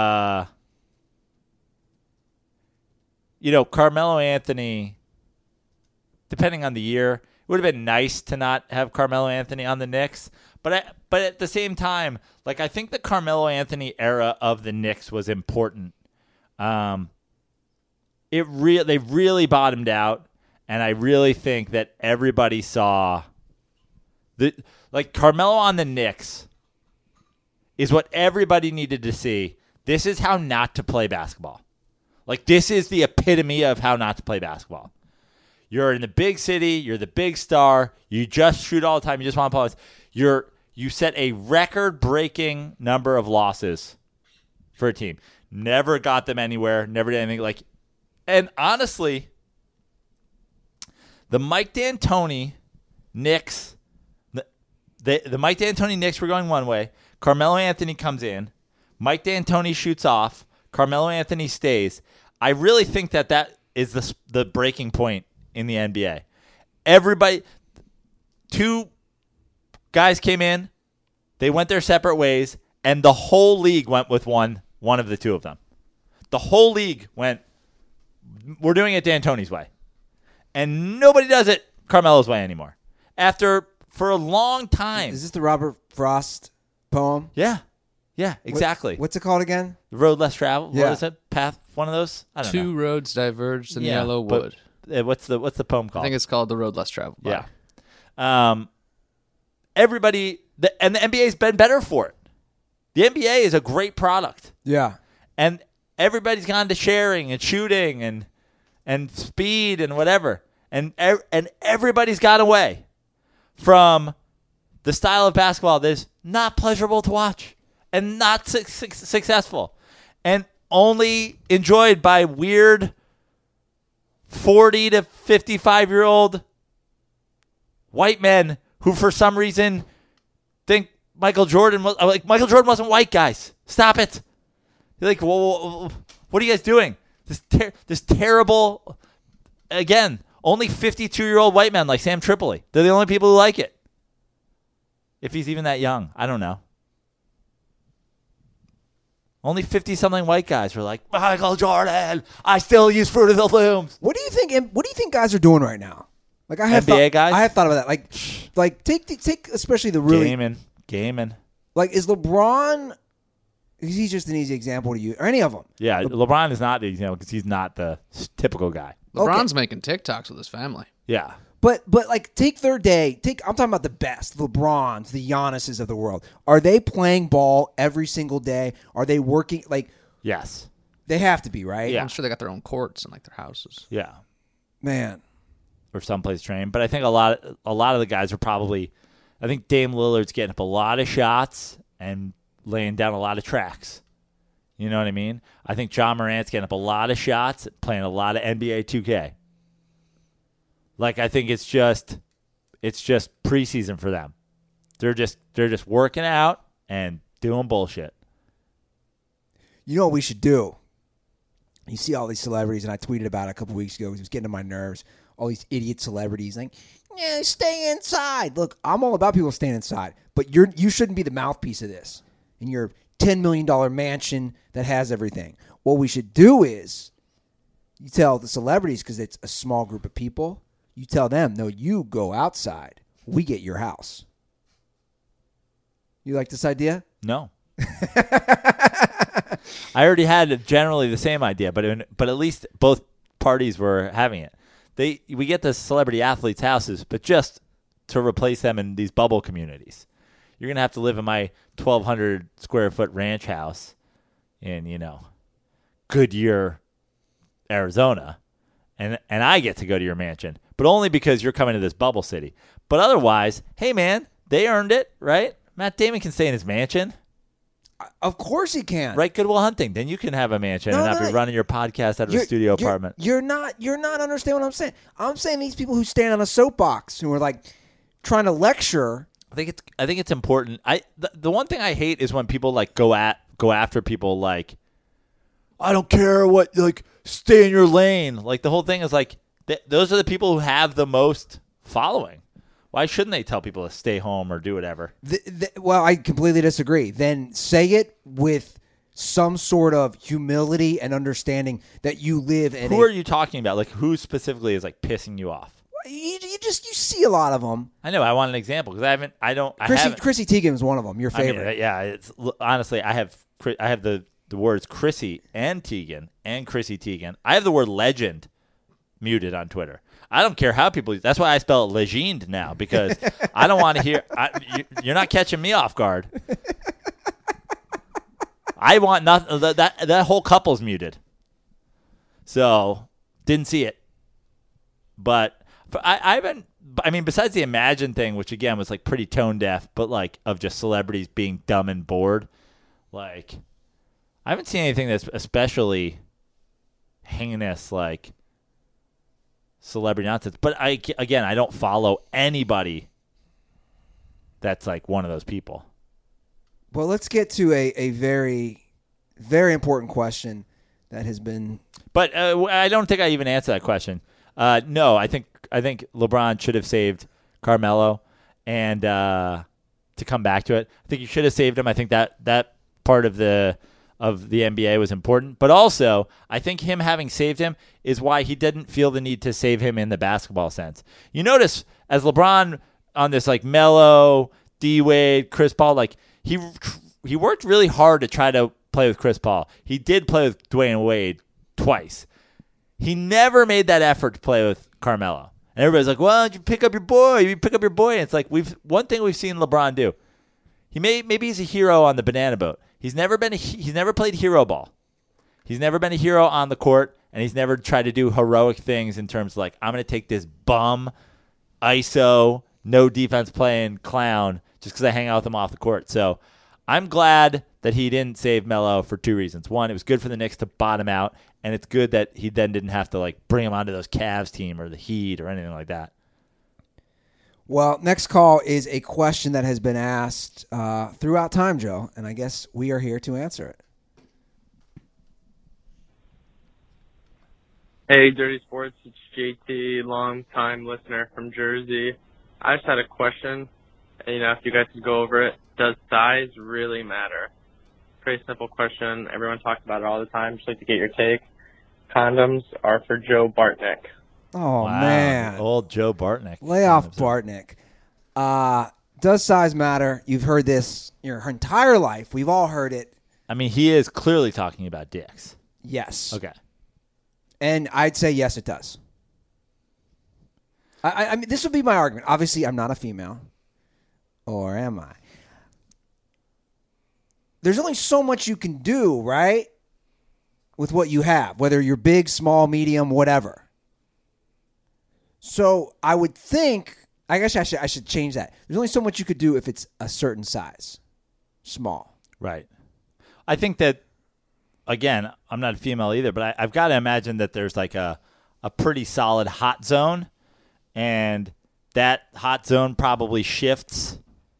Carmelo Anthony, depending on the year, it would have been nice to not have Carmelo Anthony on the Knicks. But at the same time, I think the Carmelo Anthony era of the Knicks was important. They really bottomed out, and I really think that everybody saw Carmelo on the Knicks is what everybody needed to see. This is how not to play basketball. This is the epitome of how not to play basketball. You're in the big city. You're the big star. You just shoot all the time. You just want to play. You set a record-breaking number of losses for a team. Never got them anywhere. Never did anything And honestly, the Mike D'Antoni Knicks, the Mike D'Antoni Knicks were going one way. Carmelo Anthony comes in. Mike D'Antoni shoots off. Carmelo Anthony stays. I really think that is the breaking point in the NBA. Everybody, two guys came in, they went their separate ways, and the whole league went with one of the two of them. The whole league went, we're doing it D'Antoni's way. And nobody does it Carmelo's way anymore. For a long time. Is this the Robert Frost poem? Yeah. Yeah, exactly. What's it called again? The Road Less Traveled. Yeah. What is it? Path? One of those? I don't know. Two roads diverged in Yeah, yellow but- wood. What's the poem called? I think it's called The Road Less Traveled. Yeah. Everybody, and the NBA's been better for it. The NBA is a great product, Yeah. and everybody's gone to sharing and shooting and speed and whatever, and everybody's got away from the style of basketball that is not pleasurable to watch and not successful, and only enjoyed by weird 40 to 55-year-old white men who, for some reason, think Michael Jordan was Michael Jordan wasn't white. Guys, stop it! You're well, what are you guys doing? This terrible, again, only 52-year-old white men like Sam Tripoli. They're the only people who like it. If he's even that young, I don't know. Only 50-something white guys were like, Michael Jordan, I still use Fruit of the Looms. What do you think guys are doing right now? I have NBA guys? I have thought about that. Take especially the really Gaming. Is LeBron? He's just an easy example to you, or any of them. Yeah, LeBron is not the example because he's not the typical guy. LeBron's making TikToks with his family. Yeah. But take their day. I'm talking about the best, the LeBrons, the Giannis's of the world. Are they playing ball every single day? Are they working? Yes. They have to be, right? Yeah. I'm sure they got their own courts and their houses. Yeah. Man. Or someplace trained. But I think a lot of the guys are probably. I think Dame Lillard's getting up a lot of shots, and laying down a lot of tracks. You know what I mean? I think John Morant's getting up a lot of shots, playing a lot of NBA 2K. Like, I think it's just preseason for them. They're just working out and doing bullshit. You know what we should do? You see all these celebrities, and I tweeted about it a couple weeks ago because it was getting on my nerves. All these idiot celebrities like, yeah, stay inside. Look, I'm all about people staying inside, but you shouldn't be the mouthpiece of this. In your $10 million mansion that has everything. What we should do is you tell the celebrities, because it's a small group of people, you tell them, no, you go outside. We get your house. You like this idea? No. I already had generally the same idea, but at least both parties were having it. We get the celebrity athletes' houses, but just to replace them in these bubble communities. You're going to have to live in my 1,200 square foot ranch house in, Goodyear, Arizona, and I get to go to your mansion, but only because you're coming to this bubble city. But otherwise, hey, man, they earned it, right? Matt Damon can stay in his mansion. Of course he can. Right, Goodwill Hunting. Then you can have a mansion and not be running your podcast out of a studio apartment. You're not understanding what I'm saying. I'm saying these people who stand on a soapbox who are like trying to lecture. I think it's important. The one thing I hate is when people like go after people like, I don't care what, like, stay in your lane. Like, the whole thing is like those are the people who have the most following. Why shouldn't they tell people to stay home or do whatever? Well, I completely disagree. Then say it with some sort of humility and understanding that you live in. Who are you talking about? Like, who specifically is like pissing you off? You see a lot of them. I know. I want an example because Chrissy Teigen is one of them. Your favorite? I mean, yeah. It's honestly, I have the words Chrissy and Teigen and Chrissy Teigen. I have the word legend muted on Twitter. I don't care how people. That's why I spell it legend now, because I don't want to hear. You're not catching me off guard. I want nothing. That whole couple's muted. So didn't see it, but I haven't. I mean, besides the Imagine thing, which again was like pretty tone deaf, but like of just celebrities being dumb and bored. Like, I haven't seen anything that's especially heinous, like celebrity nonsense. But I don't follow anybody that's like one of those people. Well, let's get to a very, very important question that has been. But I don't think I even answered that question. No, I think LeBron should have saved Carmelo, and to come back to it, I think he should have saved him. I think that part of the NBA was important, but also I think him having saved him is why he didn't feel the need to save him in the basketball sense. You notice as LeBron on this like Melo, D Wade, Chris Paul, like he worked really hard to try to play with Chris Paul. He did play with Dwayne Wade twice. He never made that effort to play with Carmelo. And everybody's like, well, you pick up your boy. You pick up your boy. And it's like one thing we've seen LeBron do. Maybe he's a hero on the banana boat. He's never played hero ball. He's never been a hero on the court, and he's never tried to do heroic things in terms of like, I'm going to take this bum, ISO, no defense playing clown just because I hang out with him off the court. So I'm glad that he didn't save Melo for two reasons. One, it was good for the Knicks to bottom out, and it's good that he then didn't have to like bring him onto those Cavs team or the Heat or anything like that. Well, next call is a question that has been asked throughout time, Joe, and I guess we are here to answer it. Hey, Dirty Sports, it's JT, long-time listener from Jersey. I just had a question, if you guys could go over it. Does size really matter? Pretty simple question. Everyone talks about it all the time. Just like to get your take. Condoms are for Joe Bartnick. Oh, wow, man. Old Joe Bartnick. Lay off Bartnick. Does size matter? You've heard this your entire life. We've all heard it. I mean, he is clearly talking about dicks. Yes. Okay. And I'd say yes, it does. I mean, this would be my argument. Obviously, I'm not a female. Or am I? There's only so much you can do, right? With what you have, whether you're big, small, medium, whatever. So I would think, I guess I should change that. There's only so much you could do if it's a certain size. small. Right. I think that, again, I'm not a female either, but I've got to imagine that there's like a pretty solid hot zone, and that hot zone probably shifts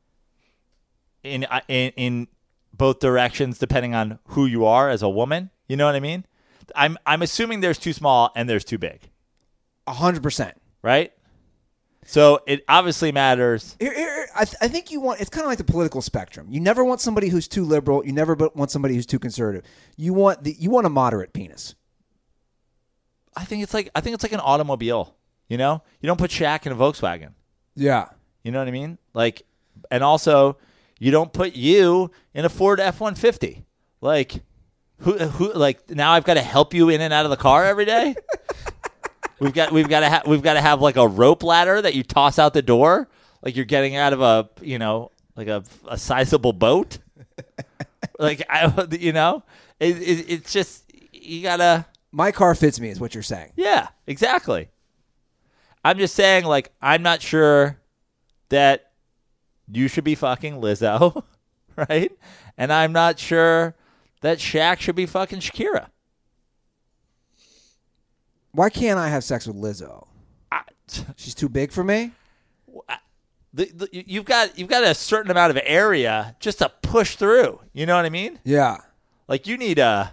in both directions depending on who you are as a woman. You know what I mean? I'm assuming there's too small and there's too big. 100%. Right? So it obviously matters. I think you want, it's kind of like the political spectrum. You never want somebody who's too liberal. You never want somebody who's too conservative. You want a moderate penis. I think it's like an automobile. You know, you don't put Shaq in a Volkswagen. Yeah. You know what I mean? Like, and also you don't put you in a Ford F-150. Like, who like now I've got to help you in and out of the car every day. We've got to have like a rope ladder that you toss out the door, like you're getting out of a sizable boat. Like it's just you gotta. My car fits me, is what you're saying. Yeah, exactly. I'm just saying, like, I'm not sure that you should be fucking Lizzo, right? And I'm not sure that Shaq should be fucking Shakira. Why can't I have sex with Lizzo? She's too big for me? You've got a certain amount of area just to push through. You know what I mean? Yeah. Like you need to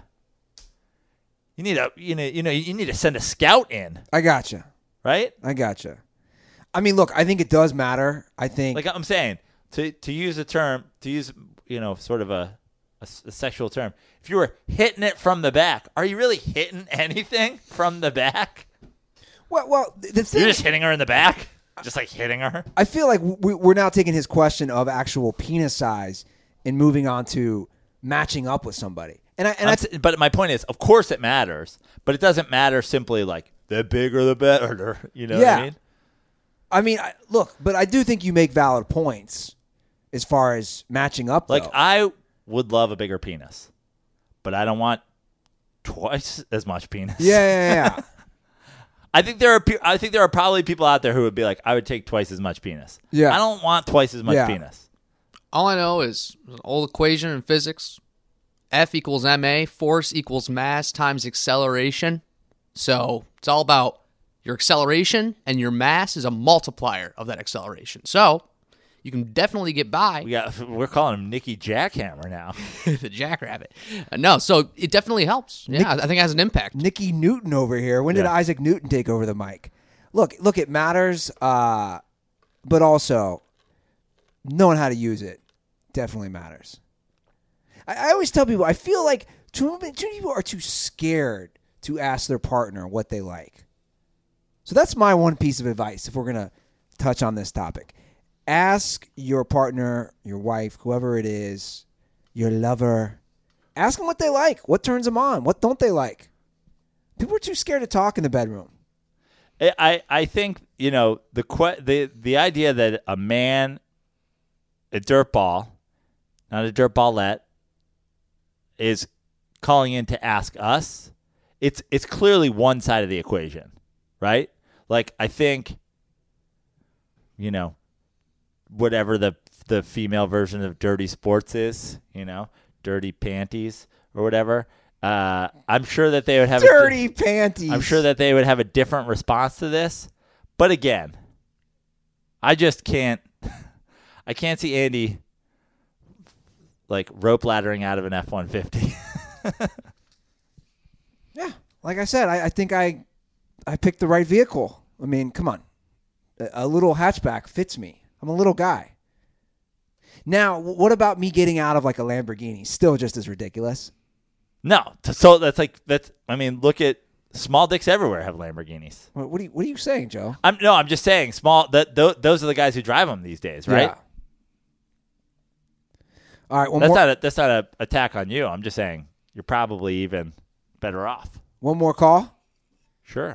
send a scout in. I gotcha. Right? I gotcha. I mean, look, I think it does matter. I think, like I'm saying, to use a term, to use sort of a sexual term. If you were hitting it from the back, are you really hitting anything from the back? Well, the thing, you're just hitting her in the back, just like hitting her. I feel like we're now taking his question of actual penis size and moving on to matching up with somebody. But my point is, of course, it matters, but it doesn't matter simply like the bigger the better. You know what I mean? I mean, look, but I do think you make valid points as far as matching up. Like though. I would love a bigger penis, but I don't want twice as much penis. Yeah. I think there are probably people out there who would be like, I would take twice as much penis. Yeah. I don't want twice as much penis. All I know is an old equation in physics. F equals ma, force equals mass times acceleration. So it's all about your acceleration, and your mass is a multiplier of that acceleration. So you can definitely get by. We're calling him Nicky Jackhammer now. The Jackrabbit. No, so it definitely helps. Yeah, I think it has an impact. Nicky Newton over here. When did Isaac Newton take over the mic? Look, it matters, but also knowing how to use it definitely matters. I always tell people, I feel like too many people are too scared to ask their partner what they like. So that's my one piece of advice if we're going to touch on this topic. Ask your partner, your wife, whoever it is, your lover, ask them what they like, what turns them on, what don't they like. People are too scared to talk in the bedroom. I think, the idea that a man, a dirtball, not a dirtballette, is calling in to ask us, it's clearly one side of the equation, right? Like, I think, whatever the female version of dirty sports is, dirty panties or whatever, I'm sure that they would have dirty panties. I'm sure that they would have a different response to this. But again, I just can't see Andy like rope laddering out of an F-150. Yeah, like I said, I think I picked the right vehicle. I mean, come on. A little hatchback fits me. I'm a little guy. Now, what about me getting out of like a Lamborghini? Still just as ridiculous. No. So look at small dicks everywhere have Lamborghinis. What are you saying, Joe? I'm just saying small those are the guys who drive them these days, right? Yeah. All right, that's not an attack on you. I'm just saying you're probably even better off. One more call? Sure.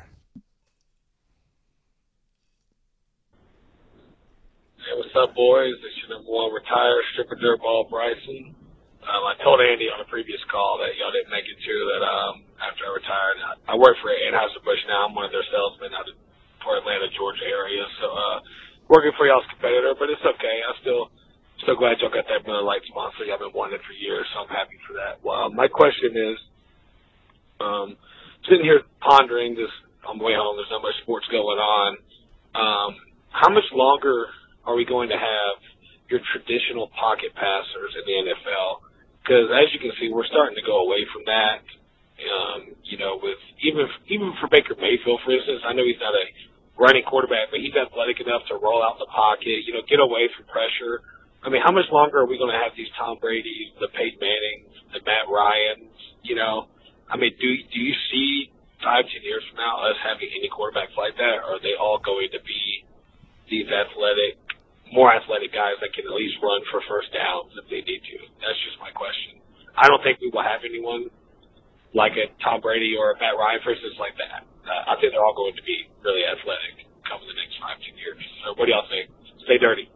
Hey, what's up, boys? It's your number one retired stripper dirtball, Bryson. I told Andy on a previous call that y'all didn't make it to that after I retired. I work for Anheuser-Busch now. I'm one of their salesmen out of Port Atlanta, Georgia area. So working for y'all's competitor, but it's okay. I still So glad y'all got that Miller Lite sponsor. Y'all been wanting it for years, so I'm happy for that. Well, my question is, sitting here pondering this on the way home, there's not much sports going on. How much longer are we going to have your traditional pocket passers in the NFL? Because as you can see, we're starting to go away from that. With even for Baker Mayfield, for instance, I know he's not a running quarterback, but he's athletic enough to roll out the pocket, get away from pressure. I mean, how much longer are we going to have these Tom Brady's, the Peyton Mannings, the Matt Ryans? I mean, do you see 5-10 years from now us having any quarterbacks like that? Or are they all going to be these more athletic guys that can at least run for first downs if they need to? That's just my question. I don't think we will have anyone like a Tom Brady or a Matt Ryan, for instance, like that. I think they're all going to be really athletic come the next 5-10 years. So what do y'all think? Stay dirty.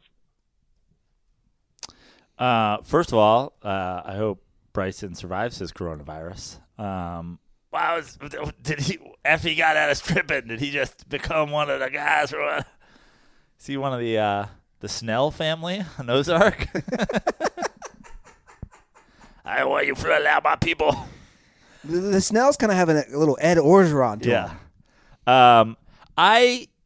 First of all, I hope Bryson survives his coronavirus. After he got out of stripping, did he just become one of the guys? Is he one of the Snell family on Ozark? I want you to allow my people. The Snells kind of have a little Ed Orgeron to them. I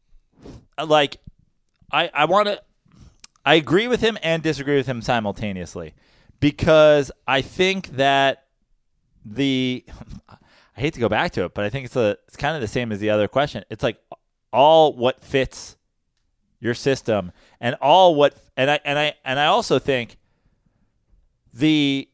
agree with him and disagree with him simultaneously, because I think that I hate to go back to it, but I think it's kind of the same as the other question. It's like all what fits your system and all what and I also think the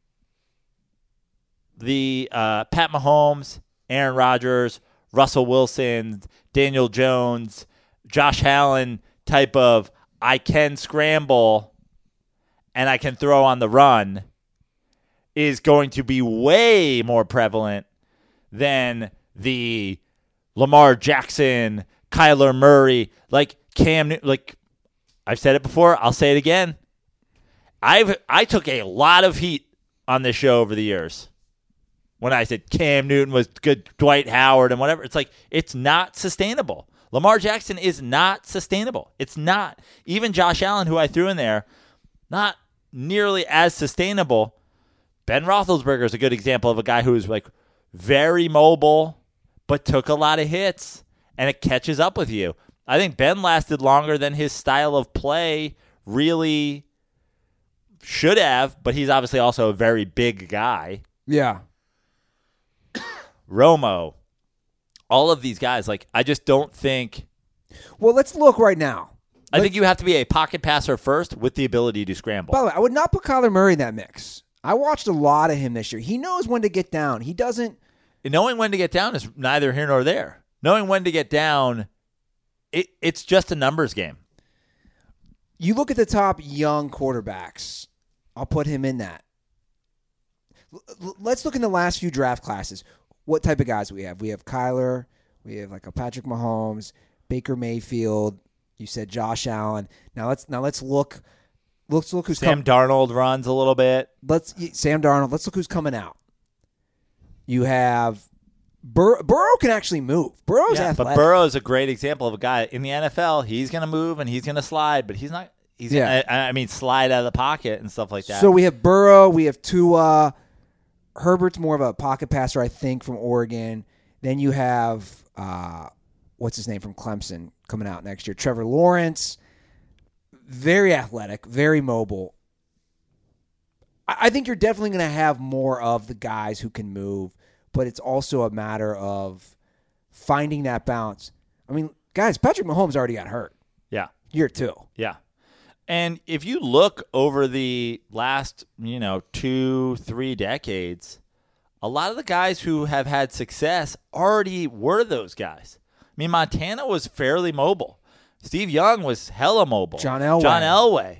Pat Mahomes, Aaron Rodgers, Russell Wilson, Daniel Jones, Josh Allen type of I can scramble and I can throw on the run is going to be way more prevalent than the Lamar Jackson, Kyler Murray, like Cam Newton. Like I've said it before, I'll say it again. I took a lot of heat on this show over the years when I said Cam Newton was good, Dwight Howard and whatever. It's like, it's not sustainable. Lamar Jackson is not sustainable. It's not. Even Josh Allen, who I threw in there, not nearly as sustainable. Ben Roethlisberger is a good example of a guy who is like very mobile, but took a lot of hits, and it catches up with you. I think Ben lasted longer than his style of play really should have, but he's obviously also a very big guy. Yeah. Romo, all of these guys, like, I just don't think. Well, let's look right now. I think you have to be a pocket passer first with the ability to scramble. By the way, I would not put Kyler Murray in that mix. I watched a lot of him this year. He knows when to get down. He doesn't. Knowing when to get down is neither here nor there. Knowing when to get down, it's just a numbers game. You look at the top young quarterbacks. I'll put him in that. Let's look in the last few draft classes. What type of guys we have? We have Kyler. We have like a Patrick Mahomes, Baker Mayfield. You said Josh Allen. Now let's look. Let's look who's Sam Darnold runs a little bit. Sam Darnold. Let's look who's coming out. You have Burrow can actually move. Burrow's athletic. But Burrow is a great example of a guy in the NFL. He's going to move and he's going to slide, but he's not. I mean, slide out of the pocket and stuff like that. So we have Burrow. We have Tua. Herbert's more of a pocket passer, I think, from Oregon. Then you have, what's his name from Clemson coming out next year? Trevor Lawrence. Very athletic, very mobile. I think you're definitely going to have more of the guys who can move, but it's also a matter of finding that balance. I mean, guys, Patrick Mahomes already got hurt. Yeah. Year 2. Yeah. And if you look over the last, 2-3 decades, a lot of the guys who have had success already were those guys. I mean, Montana was fairly mobile. Steve Young was hella mobile. John Elway.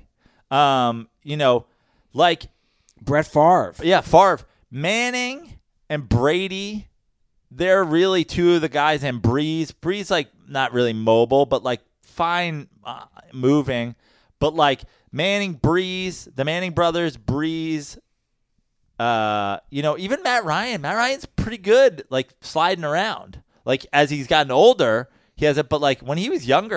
Like Brett Favre. Yeah, Favre. Manning and Brady, they're really two of the guys. And Breeze, like, not really mobile, but, like, fine moving. But, like, Manning, Breeze, the Manning brothers, Breeze, even Matt Ryan. Matt Ryan's pretty good, like, sliding around. Like, as he's gotten older, he has it. But, like, when he was younger,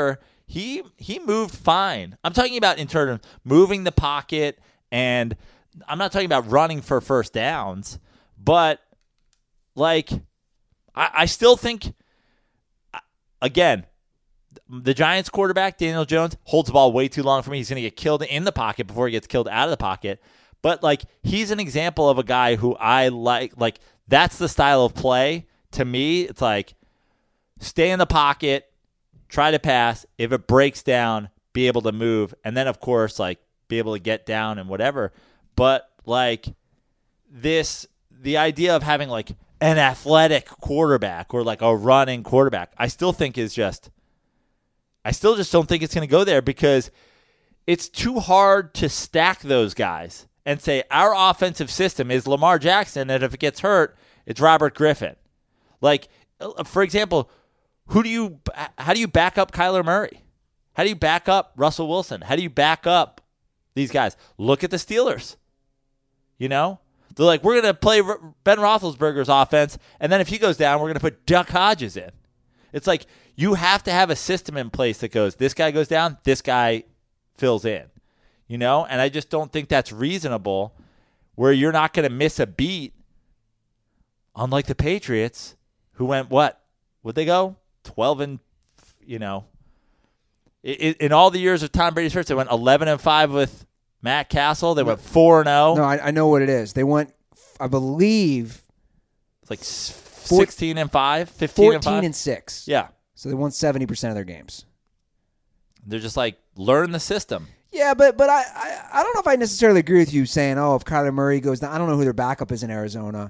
he moved fine. I'm talking about in terms of moving the pocket, and I'm not talking about running for first downs, but like I still think, again, the Giants quarterback, Daniel Jones, holds the ball way too long for me. He's going to get killed in the pocket before he gets killed out of the pocket. But, like, he's an example of a guy who I like. Like, that's the style of play. To me, it's like, stay in the pocket, try to pass. If it breaks down, be able to move. And then, of course, like, be able to get down and whatever. But, like, the idea of having, like, an athletic quarterback or, like, a running quarterback, I still think is just – I still just don't think it's going to go there because it's too hard to stack those guys and say our offensive system is Lamar Jackson, and if it gets hurt, it's Robert Griffin. Like, for example, how do you back up Kyler Murray? How do you back up Russell Wilson? How do you back up these guys? Look at the Steelers. You know? They're like, we're going to play Ben Roethlisberger's offense, and then if he goes down, we're going to put Duck Hodges in. It's like you have to have a system in place that goes, this guy goes down, this guy fills in, you know? And I just don't think that's reasonable where you're not going to miss a beat, unlike the Patriots, who went, what? Would they go? 12 and, you know. In all the years of Tom Brady's first, they went 11-5 with Matt Castle. They went 4-0. No, I know what it is. They went, I believe, it's like 16-5, 15-5, 14-6. Yeah. So they won 70% of their games. They're just like, learn the system. Yeah, but I don't know if I necessarily agree with you saying, oh, if Kyler Murray goes down, I don't know who their backup is in Arizona.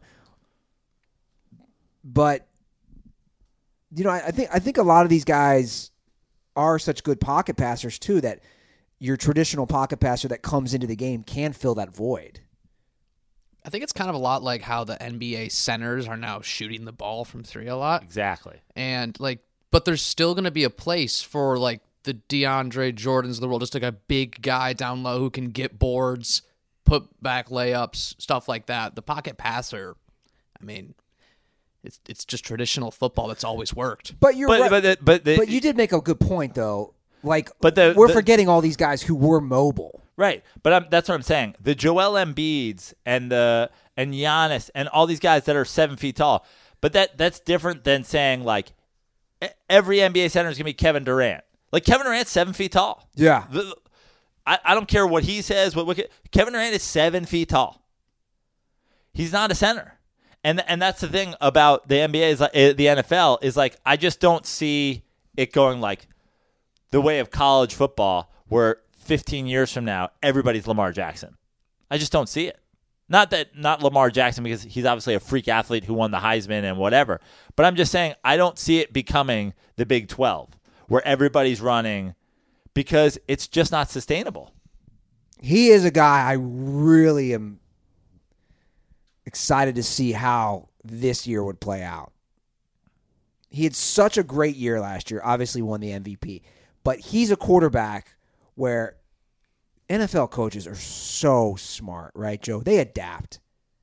But you know, I think a lot of these guys are such good pocket passers too that your traditional pocket passer that comes into the game can fill that void. I think it's kind of a lot like how the NBA centers are now shooting the ball from three a lot. Exactly. And like, but there's still going to be a place for like the DeAndre Jordans of the world, just like a big guy down low who can get boards, put back layups, stuff like that. The pocket passer, I mean, it's just traditional football that's always worked. But you're right. But you did make a good point though. Like, we're forgetting all these guys who were mobile. Right, but that's what I'm saying. The Joel Embiids and Giannis and all these guys that are 7 feet tall. But that's different than saying like every NBA center is going to be Kevin Durant. Like Kevin Durant's 7 feet tall. Yeah, I don't care what he says. Kevin Durant is 7 feet tall. He's not a center, and that's the thing about the NBA is like, the NFL is like I just don't see it going like the way of college football where 15 years from now, everybody's Lamar Jackson. I just don't see it. Not Lamar Jackson because he's obviously a freak athlete who won the Heisman and whatever. But I'm just saying I don't see it becoming the Big 12 where everybody's running because it's just not sustainable. He is a guy I really am excited to see how this year would play out. He had such a great year last year, obviously won the MVP. But he's a quarterback where NFL coaches are so smart, right, Joe? They adapt.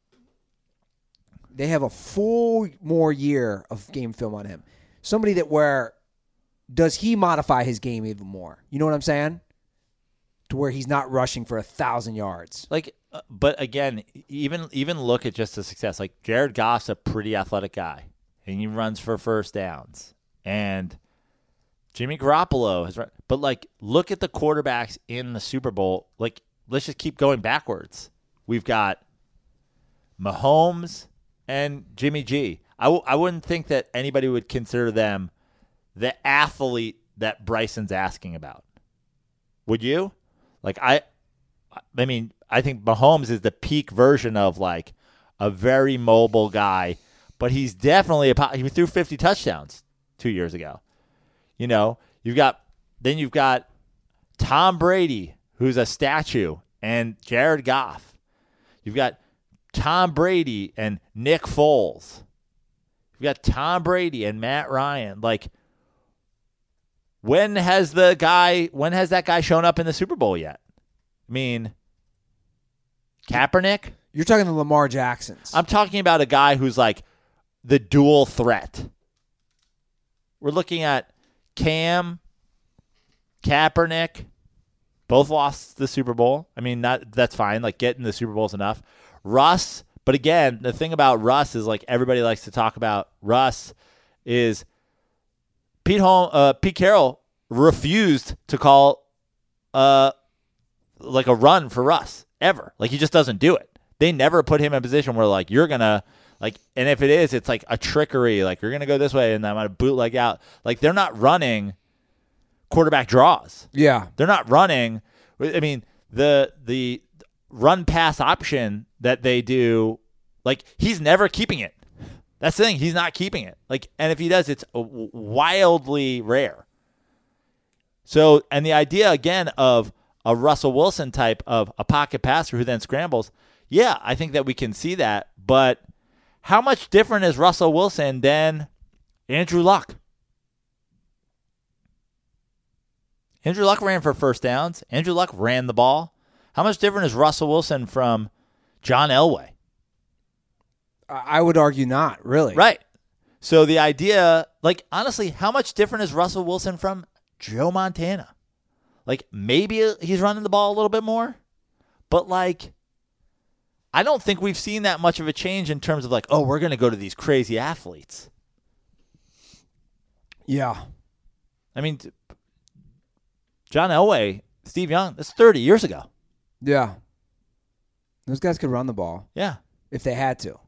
They have a full more year of game film on him. Somebody that where does he modify his game even more? You know what I'm saying? To where he's not rushing for 1,000 yards. Like, but again, even look at just the success. Like Jared Goff's a pretty athletic guy, and he runs for first downs, and Jimmy Garoppolo has run. But like, look at the quarterbacks in the Super Bowl. Like, let's just keep going backwards. We've got Mahomes and Jimmy G. I wouldn't think that anybody would consider them the athlete that Bryson's asking about. Would you? Like, I mean, I think Mahomes is the peak version of like a very mobile guy, but he's definitely he threw 50 touchdowns 2 years ago. You know, you've got Tom Brady, who's a statue, and Jared Goff. You've got Tom Brady and Nick Foles. You've got Tom Brady and Matt Ryan. Like, when has that guy shown up in the Super Bowl yet? I mean, Kaepernick? You're talking the Lamar Jacksons. I'm talking about a guy who's like the dual threat. We're looking at Cam Kaepernick, both lost the Super Bowl. I mean, that's fine. Like, getting the Super Bowl is enough. Russ, but again, the thing about Russ is, like, everybody likes to talk about Russ is Pete Carroll refused to call like a run for Russ ever. Like, he just doesn't do it. They never put him in a position where, like, you're going to, like, and if it is, it's like a trickery. Like, you're going to go this way and I'm going to bootleg out. Like, they're not running quarterback draws. Yeah. They're not running. I mean, the run pass option that they do, like, he's never keeping it. That's the thing. He's not keeping it. Like, and if he does, it's wildly rare. So, and the idea, again, of a Russell Wilson type of a pocket passer who then scrambles, yeah, I think that we can see that. But how much different is Russell Wilson than Andrew Luck? Andrew Luck ran for first downs. Andrew Luck ran the ball. How much different is Russell Wilson from John Elway? I would argue not, really. Right. So the idea, like, honestly, how much different is Russell Wilson from Joe Montana? Like, maybe he's running the ball a little bit more, but, like, I don't think we've seen that much of a change in terms of, like, oh, we're going to go to these crazy athletes. Yeah. I mean, John Elway, Steve Young, that's 30 years ago. Yeah. Those guys could run the ball. Yeah. If they had to.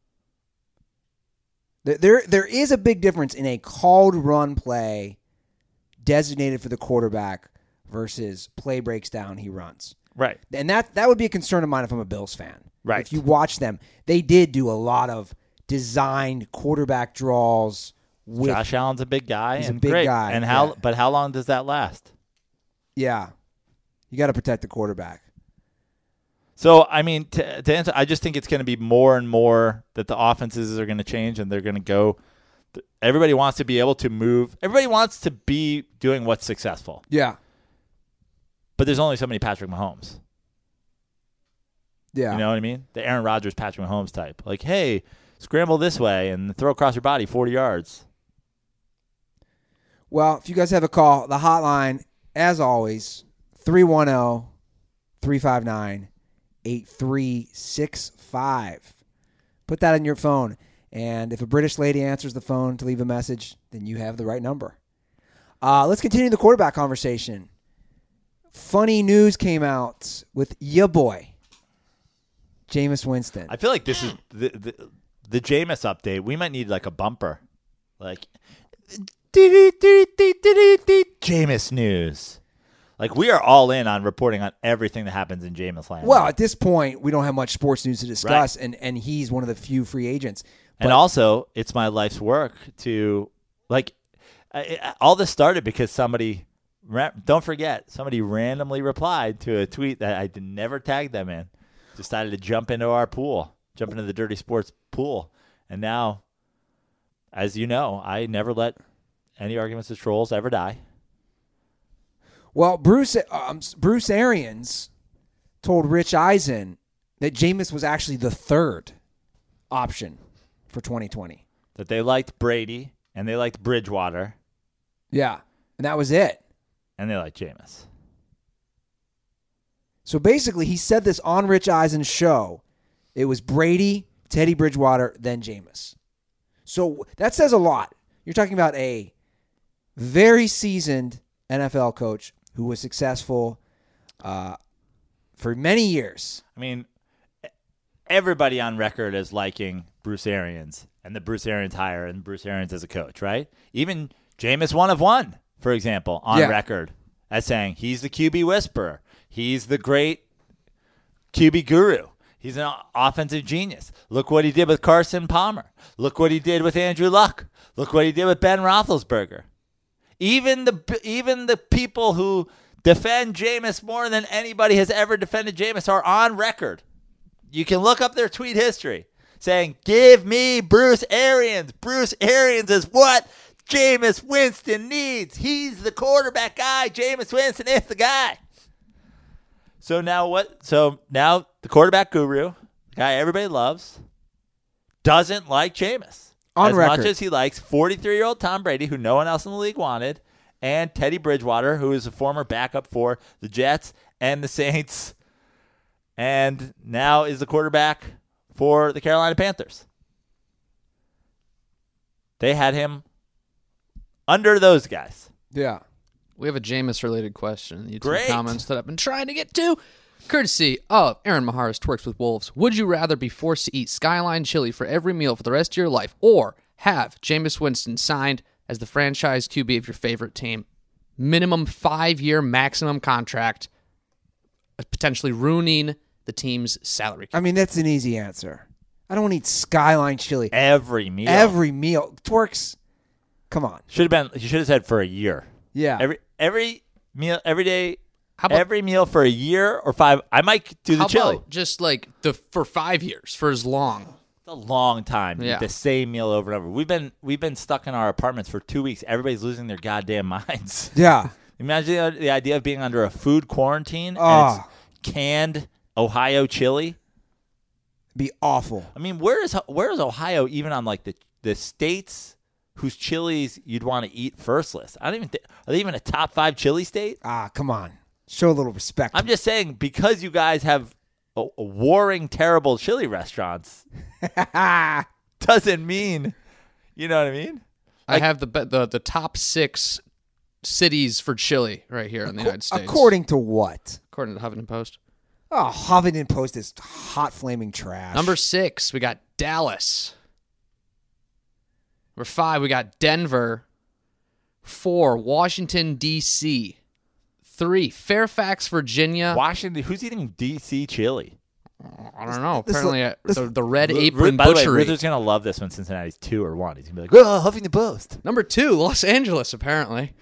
There is a big difference in a called run play designated for the quarterback versus play breaks down, he runs. Right. And that would be a concern of mine if I'm a Bills fan. Right. If you watch them, they did do a lot of designed quarterback draws. With, Josh Allen's a big guy. He's and a big great. guy. And yeah. but how long does that last? Yeah. You got to protect the quarterback. So, I mean, to answer, I just think it's going to be more and more that the offenses are going to change and they're going to go. Everybody wants to be able to move. Everybody wants to be doing what's successful. Yeah. But there's only so many Patrick Mahomes. Yeah. You know what I mean? The Aaron Rodgers, Patrick Mahomes type. Like, hey, scramble this way and throw across your body 40 yards. Well, if you guys have a call, the hotline, as always, 310-359-8365. Put that on your phone. And if a British lady answers the phone to leave a message, then you have the right number. Let's continue the quarterback conversation. Funny news came out with ya boy, Jameis Winston. I feel like this is the Jameis update. We might need like a bumper. Like, Jameis news. Like, we are all in on reporting on everything that happens in Jameis land. Well, at this point, we don't have much sports news to discuss, Right. and he's one of the few free agents. And also, it's my life's work to, like, all this started because somebody, don't forget, somebody randomly replied to a tweet that I never tagged them in, decided to jump into our pool, jump into the Dirty Sports pool. And now, as you know, I never let any arguments with trolls ever die. Well, Bruce Arians told Rich Eisen that Jameis was actually the third option for 2020. That they liked Brady, and they liked Bridgewater, Yeah, and that was it. and they liked Jameis. So basically, he said this on Rich Eisen's show. It was Brady, Teddy Bridgewater, then Jameis. So that says a lot. You're talking about a very seasoned NFL coach who was successful for many years. I mean, everybody on record is liking Bruce Arians and the Bruce Arians hire and Bruce Arians as a coach, right? Even Jameis 1 of 1, for example, on record as saying he's the QB whisperer. He's the great QB guru. He's an offensive genius. Look what he did with Carson Palmer. Look what he did with Andrew Luck. Look what he did with Ben Roethlisberger. Even the people who defend Jameis more than anybody has ever defended Jameis are on record. You can look up their tweet history saying, give me Bruce Arians. Bruce Arians is what Jameis Winston needs. He's the quarterback guy. Jameis Winston is the guy. So now what? So now the quarterback guru, the guy everybody loves, doesn't like Jameis. On as record. much as he likes 43-year-old Tom Brady, who no one else in the league wanted, and Teddy Bridgewater, who is a former backup for the Jets and the Saints, and now is the quarterback for the Carolina Panthers. They had him under those guys. Yeah. We have a Jameis-related question in the YouTube Great. comments that I've been trying to get to. Courtesy of Aaron Maharis Twerks with Wolves. Would you rather be forced to eat Skyline chili for every meal for the rest of your life, or have Jameis Winston signed as the franchise QB of your favorite team? Minimum 5-year maximum contract, potentially ruining the team's salary cap. I mean, that's an easy answer. I don't want to eat Skyline chili Every meal. every meal. Twerks, come on. You should have said for a year. Yeah. Every meal, every day, How about- every meal for a year or 5. I might do the How chili. about just like for 5 years, for as long? It's a long time. to Yeah. eat the same meal over and over. We've been stuck in our apartments for 2 weeks. Everybody's losing their goddamn minds. Yeah. Imagine the idea of being under a food quarantine and Oh. it's canned Ohio chili. Be awful. I mean, where is Ohio even on like the states whose chilies you'd want to eat first list? I don't even think, are they even a top 5 chili state? Come on. Show a little respect. I'm just saying, because you guys have a warring, terrible chili restaurants, doesn't mean, you know what I mean? I have the top 6 cities for chili right here in the United States. According to what? According to the Huffington Post. Oh, Huffington Post is hot flaming trash. Number 6, we got Dallas. Number 5, we got Denver. 4, Washington, D.C. 3, Fairfax, Virginia. Washington, who's eating D.C. chili? I don't know. This- Apparently, this- the Red Apron By the way, Butchery. Rizzo's going to love this when Cincinnati's 2 or 1. He's going to be like, oh, Huffington Post. Number 2, Los Angeles, apparently.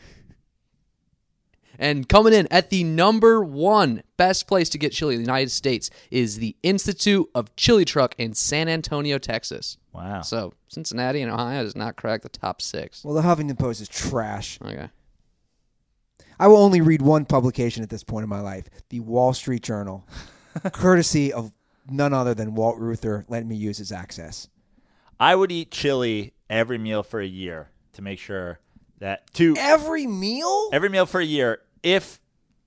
And coming in at the number 1 best place to get chili in the United States is the Institute of Chili Truck in San Antonio, Texas. Wow. So Cincinnati and Ohio does not crack the top 6. Well, the Huffington Post is trash. Okay. I will only read one publication at this point in my life, the Wall Street Journal, courtesy of none other than Walt Ruther letting me use his access. I would eat chili every meal for a year to make sure that Every meal? every meal for a year. If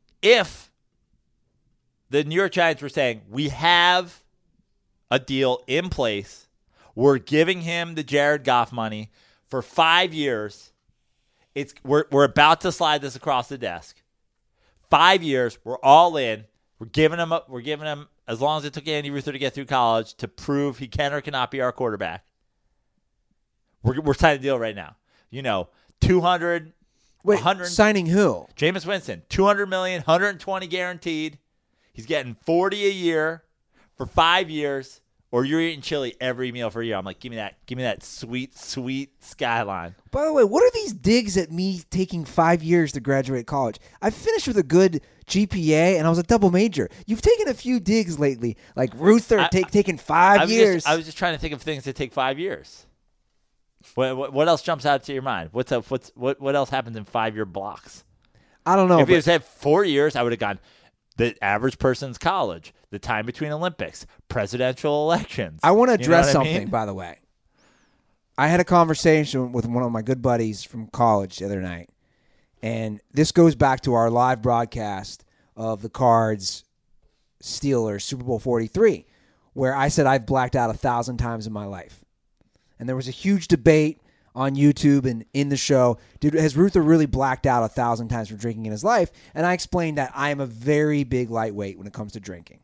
the New York Giants were saying, we have a deal in place, we're giving him the Jared Goff money for 5 years, we're about to slide this across the desk. 5 years, we're all in. We're giving him as long as it took Andy Ruther to get through college to prove he can or cannot be our quarterback. We're signing a deal right now. 200. Wait, 100 signing who? Jameis Winston, $200 million, 120 guaranteed. He's getting $40 a year for 5 years, or you're eating chili every meal for a year. I'm like, give me that sweet, sweet Skyline. By the way, what are these digs at me taking 5 years to graduate college? I finished with a good GPA, and I was a double major. You've taken a few digs lately, like Ruther taking 5 years. I was just trying to think of things that take 5 years. What else jumps out to your mind? What else happens in 5-year blocks? I don't know. If you but- had 4 years, I would have gone the average person's college, the time between Olympics, presidential elections. I want to address what I something, mean? by the way. I had a conversation with one of my good buddies from college the other night, and this goes back to our live broadcast of the Cards Steelers Super Bowl 43, where I said I've blacked out 1,000 times in my life. And there was a huge debate on YouTube and in the show. Has Ruther really blacked out 1,000 times from drinking in his life? And I explained that I am a very big lightweight when it comes to drinking.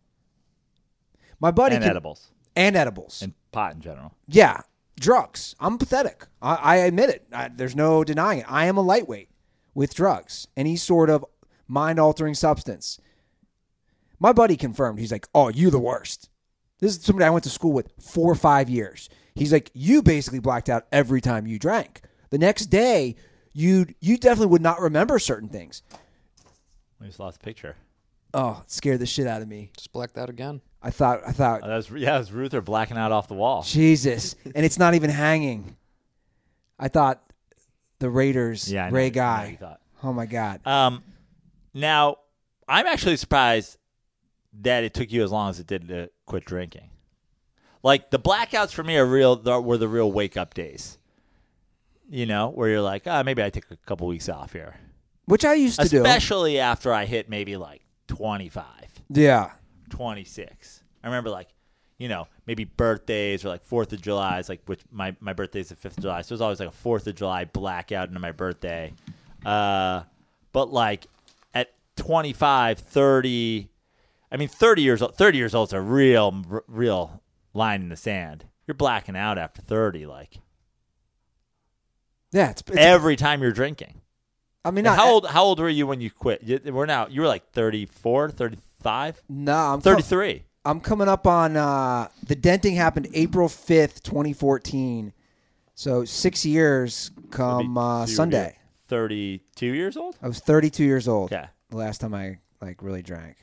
My buddy And edibles. And edibles. And pot in general. Yeah, drugs. I'm pathetic. I admit it. There's no denying it. I am a lightweight with drugs. Any sort of mind-altering substance. My buddy confirmed. He's like, oh, you the worst. This is somebody I went to school with 4 or 5 years. He's like, you basically blacked out every time you drank. The next day, you definitely would not remember certain things. We just lost a picture. Oh, it scared the shit out of me. Just blacked out again. I thought, Oh, that was Ruther blacking out off the wall. Jesus. And it's not even hanging. I thought the Raiders, Yeah, I know Ray what Guy. you thought. Oh, my God. Now, I'm actually surprised that it took you as long as it did to quit drinking. Like, the blackouts for me were the real wake-up days. where you're like, maybe I take a couple weeks off here. Which I used to do. Especially after I hit maybe like 25, Yeah. 26. I remember like, maybe birthdays or like 4th of July. It's like, which my birthday's the 5th of July. So it was always like a 4th of July blackout into my birthday. But like at 25, 30, 30 years old is a real line in the sand. You're blacking out after 30, like. Yeah, it's every time you're drinking. I mean, how old were you when you quit? You were like 34, 35? No, I'm 33. I'm coming up on the denting happened April 5th, 2014. So 6 years come Sunday. 32 years old? I was 32 years old. Okay. The last time I like really drank.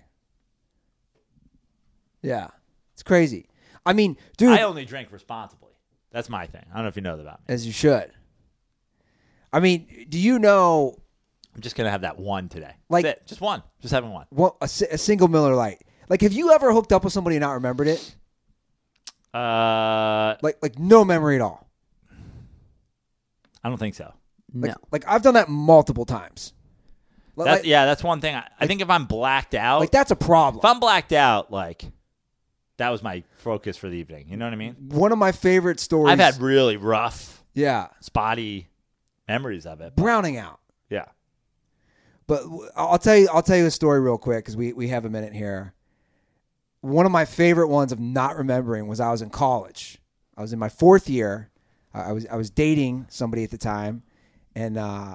Yeah. It's crazy. I mean, dude, I only drank responsibly. That's my thing. I don't know if you know that about me. As you should. I mean, do you know? I'm just going to have that one today. Like, that's it. Just one. Just having one. A single Miller Lite. Like, have you ever hooked up with somebody and not remembered it? Like no memory at all. I don't think so. No. Like I've done that multiple times. That's one thing. I think if I'm blacked out. Like, that's a problem. If I'm blacked out, like, that was my focus for the evening. You know what I mean? One of my favorite stories. I've had really rough, yeah, spotty memories of it. Browning out. Yeah. But I'll tell you a story real quick because we have a minute here. One of my favorite ones of not remembering was I was in college. I was in my 4th year. I was dating somebody at the time, and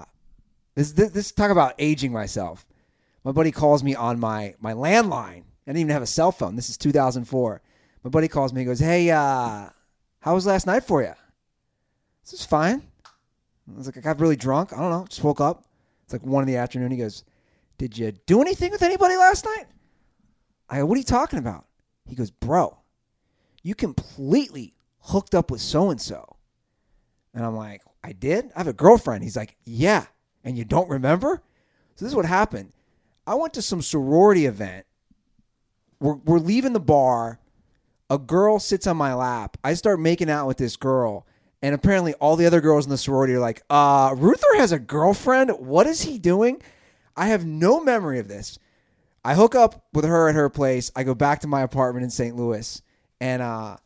this talk about aging myself. My buddy calls me on my landline. I didn't even have a cell phone. This is 2004. My buddy calls me. He goes, "Hey, how was last night for you?" This is fine. I was like, I got really drunk. I don't know. Just woke up. It's like 1 PM. He goes, "Did you do anything with anybody last night?" I go, "What are you talking about?" He goes, "Bro, you completely hooked up with so-and-so." And I'm like, "I did? I have a girlfriend." He's like, "Yeah. And you don't remember?" So this is what happened. I went to some sorority event. We're leaving the bar. A girl sits on my lap. I start making out with this girl. And apparently all the other girls in the sorority are like, Ruther has a girlfriend? What is he doing? I have no memory of this. I hook up with her at her place. I go back to my apartment in St. Louis. And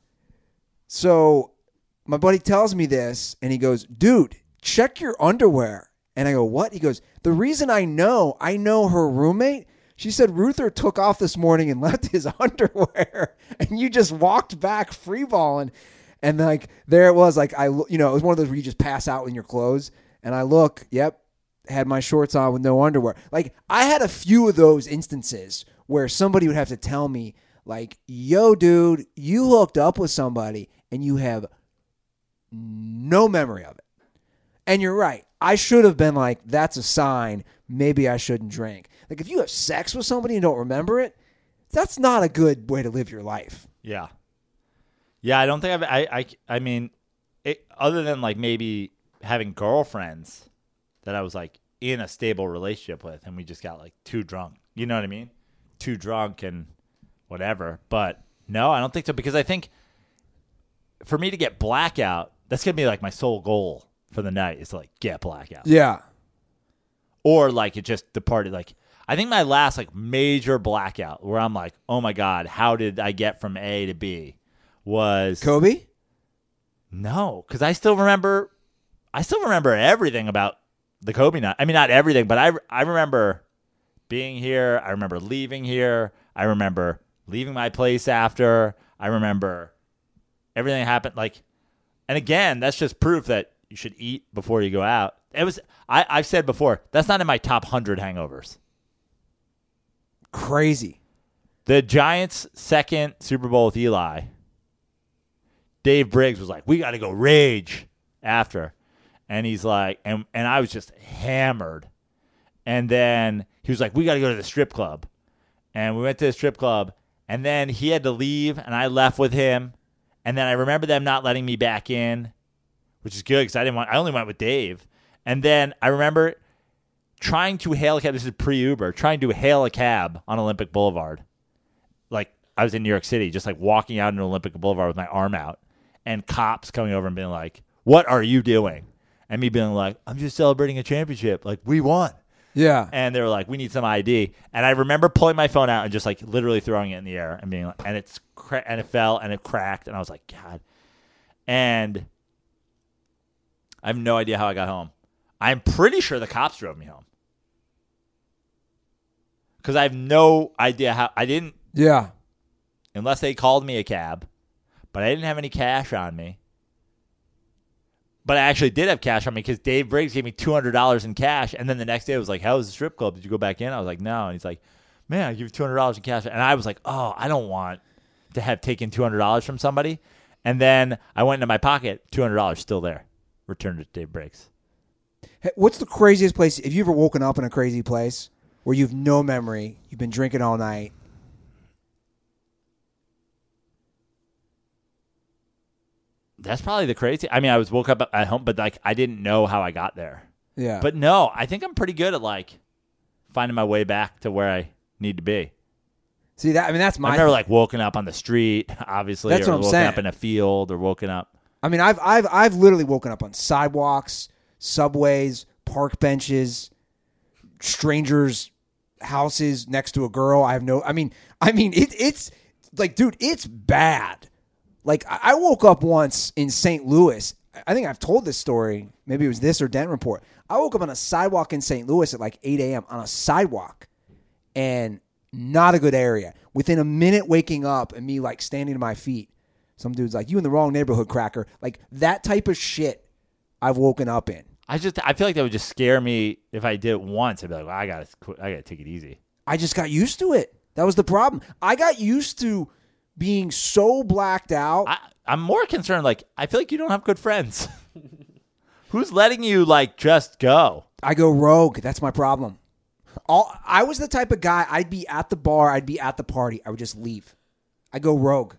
so my buddy tells me this, and he goes, "Dude, check your underwear." And I go, "What?" He goes, "The reason I know her roommate, she said Ruther took off this morning and left his underwear, and you just walked back freeballing." And like there it was, like it was one of those where you just pass out in your clothes. And I look, yep, had my shorts on with no underwear. Like I had a few of those instances where somebody would have to tell me, like, "Yo, dude, you hooked up with somebody and you have no memory of it." And you're right. I should have been like, that's a sign. Maybe I shouldn't drink. Like if you have sex with somebody and don't remember it, that's not a good way to live your life. Yeah. Yeah, I don't think I mean, other than like maybe having girlfriends that I was like in a stable relationship with and we just got like too drunk. You know what I mean? Too drunk and whatever. But no, I don't think so, because I think for me to get blackout, that's going to be like my sole goal for the night is to like get blackout. Yeah. Or like it just departed. Like I think my last like major blackout where I'm like, oh my God, how did I get from A to B was Kobe? No, because I still remember everything about the Kobe night. I mean, not everything, but I remember being here. I remember leaving here. I remember leaving my place after. I remember everything happened. Like, and again, that's just proof that you should eat before you go out. It was. I've said before, that's not in my top 100 hangovers. Crazy. The Giants' second Super Bowl with Eli, Dave Briggs was like, "We got to go rage after." And he's like, and I was just hammered. And then he was like, "We got to go to the strip club." And we went to the strip club. And then he had to leave, and I left with him. And then I remember them not letting me back in, which is good because I only went with Dave. And then I remember trying to hail a cab. This is pre-Uber. Trying to hail a cab on Olympic Boulevard. Like I was in New York City, just like walking out into Olympic Boulevard with my arm out, and cops coming over and being like, "What are you doing?" and me being like, I'm just celebrating a championship. Like, we won. Yeah. And they were like, we need some ID. And I remember pulling my phone out and just like literally throwing it in the air and being like, and it fell and it cracked. And I was like, God. And I have no idea how I got home. I'm pretty sure the cops drove me home. Because I have no idea how. I didn't. Yeah. Unless they called me a cab. But I didn't have any cash on me. But I actually did have cash on me because Dave Briggs gave me $200 in cash. And then the next day, I was like, how was the strip club? Did you go back in? I was like, no. And he's like, man, I give you $200 in cash. And I was like, oh, I don't want to have taken $200 from somebody. And then I went into my pocket, $200 still there. Returned it to Dave Briggs. Hey, what's the craziest place? Have you ever woken up in a crazy place where you have no memory, you've been drinking all night? That's probably the crazy. I mean, I woke up at home, but like I didn't know how I got there. Yeah. But no, I think I'm pretty good at like finding my way back to where I need to be. See that? I mean, that's my. I've never like woken up on the street, obviously. That's or what I'm woken saying. up in a field, or woken up. I mean, I've literally woken up on sidewalks, subways, park benches, strangers' houses next to a girl. I mean, it's like, dude, it's bad. Like, I woke up once in St. Louis. I think I've told this story. Maybe it was this or Dent Report. I woke up on a sidewalk in St. Louis at like 8 a.m. on a sidewalk, and not a good area. Within a minute waking up and me like standing to my feet, some dude's like, you in the wrong neighborhood, cracker. Like that type of shit I've woken up in. I feel like that would just scare me if I did it once. I'd be like, well, I gotta take it easy. I just got used to it. That was the problem. I got used to being so blacked out. I'm more concerned, like, I feel like you don't have good friends. Who's letting you, like, just go? I go rogue. That's my problem. I was the type of guy, I'd be at the bar, I'd be at the party, I would just leave. I go rogue.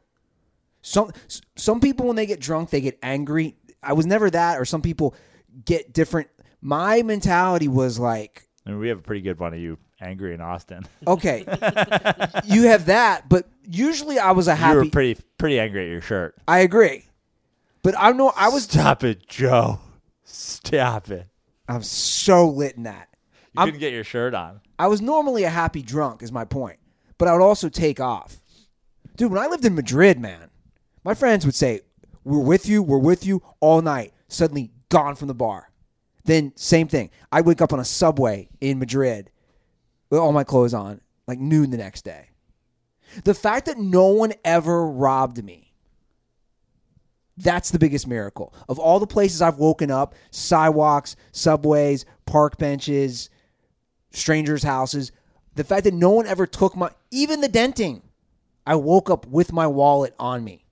Some people, when they get drunk, they get angry. I was never that, or some people get different. My mentality was like... I mean, we have a pretty good one of you angry in Austin. Okay. You have that, but usually I was a happy... You were pretty angry at your shirt. I agree. But I was... Stop it, Joe. Stop it. I'm so lit in that. You couldn't get your shirt on. I was normally a happy drunk, is my point. But I would also take off. Dude, when I lived in Madrid, man, my friends would say, we're with you all night. Suddenly gone from the bar. Then same thing. I wake up on a subway in Madrid with all my clothes on, like noon the next day. The fact that no one ever robbed me, that's the biggest miracle. Of all the places I've woken up, sidewalks, subways, park benches, strangers' houses, the fact that no one ever took even the denting, I woke up with my wallet on me.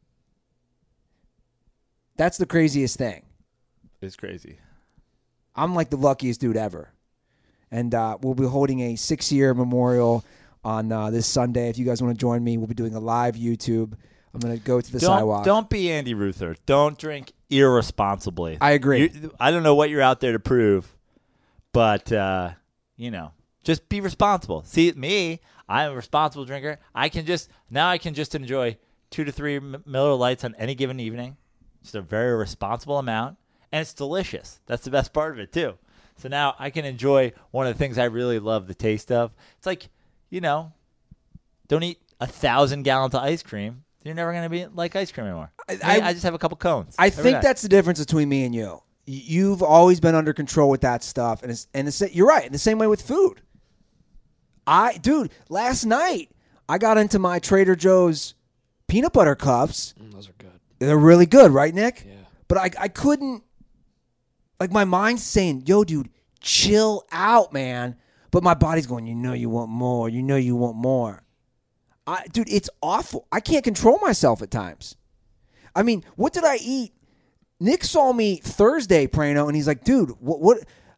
That's the craziest thing. It's crazy. I'm like the luckiest dude ever. And we'll be holding a 6-year memorial on this Sunday. If you guys want to join me, we'll be doing a live YouTube. I'm going to go to the sidewalk. Don't be Andy Ruther. Don't drink irresponsibly. I agree. I don't know what you're out there to prove, but, just be responsible. See, me, I'm a responsible drinker. I can just enjoy 2 to 3 Miller Lights on any given evening. Just a very responsible amount. And it's delicious. That's the best part of it, too. So now I can enjoy one of the things I really love the taste of. It's like, don't eat 1,000 gallons of ice cream. You're never going to be like ice cream anymore. I just have a couple cones. I think that's the difference between me and you. You've always been under control with that stuff. And you're right. In the same way with food. Dude, last night I got into my Trader Joe's peanut butter cups. Those are good. They're really good, right, Nick? Yeah. But I couldn't. Like, my mind's saying, yo, dude, chill out, man. But my body's going, you want more. You want more. Dude, it's awful. I can't control myself at times. I mean, what did I eat? Nick saw me Thursday, Prano, and he's like, dude, what?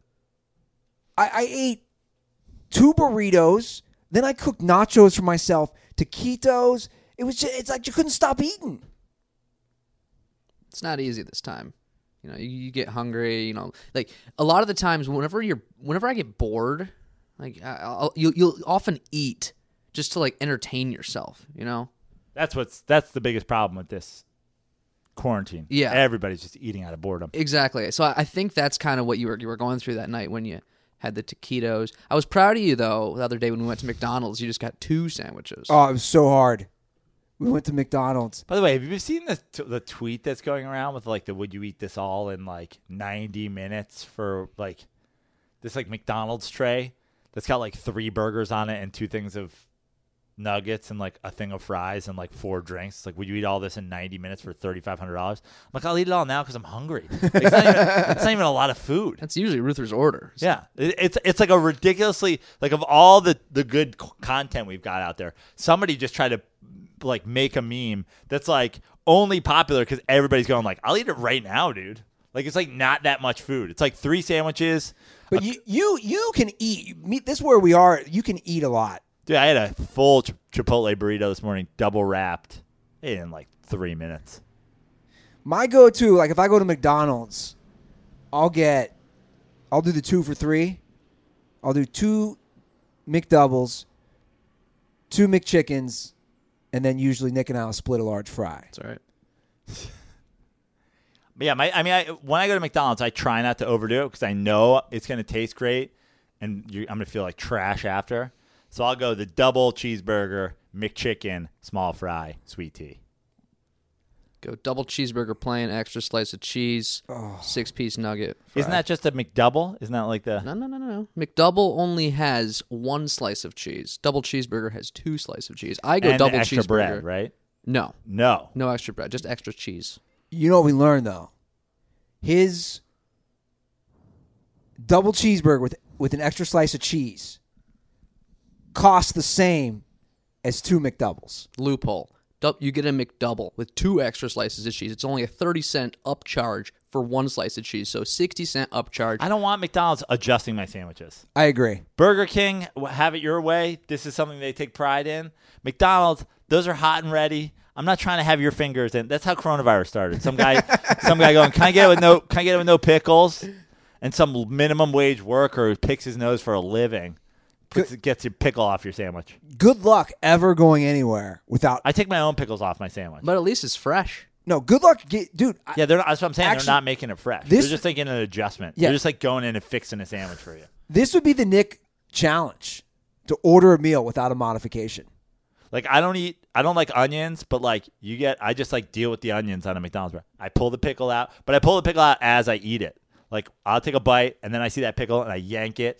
I ate 2 burritos. Then I cooked nachos for myself, taquitos. It's like you couldn't stop eating. It's not easy this time. You get hungry. Like a lot of the times, whenever I get bored, like you'll often eat just to like entertain yourself. That's the biggest problem with this quarantine. Yeah. Everybody's just eating out of boredom. Exactly. So I think that's kind of what you were going through that night when you had the taquitos. I was proud of you, though, the other day when we went to McDonald's. You just got 2 sandwiches. Oh, it was so hard. We went to McDonald's. By the way, have you seen the tweet that's going around with like the would you eat this all in like 90 minutes for like this like McDonald's tray that's got like 3 burgers on it and 2 things of nuggets and like a thing of fries and like 4 drinks. It's like, would you eat all this in 90 minutes for $3,500? I'm like, I'll eat it all now because I'm hungry. Like, it's not even a lot of food. That's usually Ruther's order. Yeah, it's like a ridiculously like of all the good content we've got out there, somebody just tried to like make a meme that's like only popular because everybody's going like, I'll eat it right now, dude. Like it's like not that much food. It's like 3 sandwiches. But you can eat. This is where we are. You can eat a lot. Dude, I had a full Chipotle burrito this morning, double wrapped, in like 3 minutes. My go-to, like if I go to McDonald's, I'll do the 2 for $3. I'll do 2 McDoubles, 2 McChickens, and then usually Nick and I'll split a large fry. That's all right. But yeah, when I go to McDonald's, I try not to overdo it because I know it's going to taste great, and I'm going to feel like trash after. So I'll go the double cheeseburger, McChicken, small fry, sweet tea. Go double cheeseburger plain, extra slice of cheese, 6-piece nugget. Fry. Isn't that just a McDouble? Isn't that like the... No. McDouble only has 1 slice of cheese. Double cheeseburger has 2 slices of cheese. I go and double extra cheeseburger. bread, right? No extra bread, just extra cheese. You know what we learned, though? His double cheeseburger with an extra slice of cheese costs the same as 2 McDoubles. Loophole. You get a McDouble with 2 extra slices of cheese. It's only a 30-cent upcharge for 1 slice of cheese, so 60-cent upcharge. I don't want McDonald's adjusting my sandwiches. I agree. Burger King, have it your way. This is something they take pride in. McDonald's, those are hot and ready. I'm not trying to have your fingers in. That's how coronavirus started. Some guy going, can I get it with no pickles? And some minimum wage worker who picks his nose for a living gets your pickle off your sandwich. Good luck ever going anywhere without. I take my own pickles off my sandwich. But at least it's fresh. No, good luck, dude. Yeah, that's what I'm saying. Actually, they're not making it fresh. this- They're just taking an adjustment. Yeah. They're just like going in and fixing a sandwich for you. This would be the Nick challenge to order a meal without a modification. Like I don't like onions, but like I just like deal with the onions on a McDonald's bar. I pull the pickle out, but I pull the pickle out as I eat it. Like I'll take a bite and then I see that pickle and I yank it.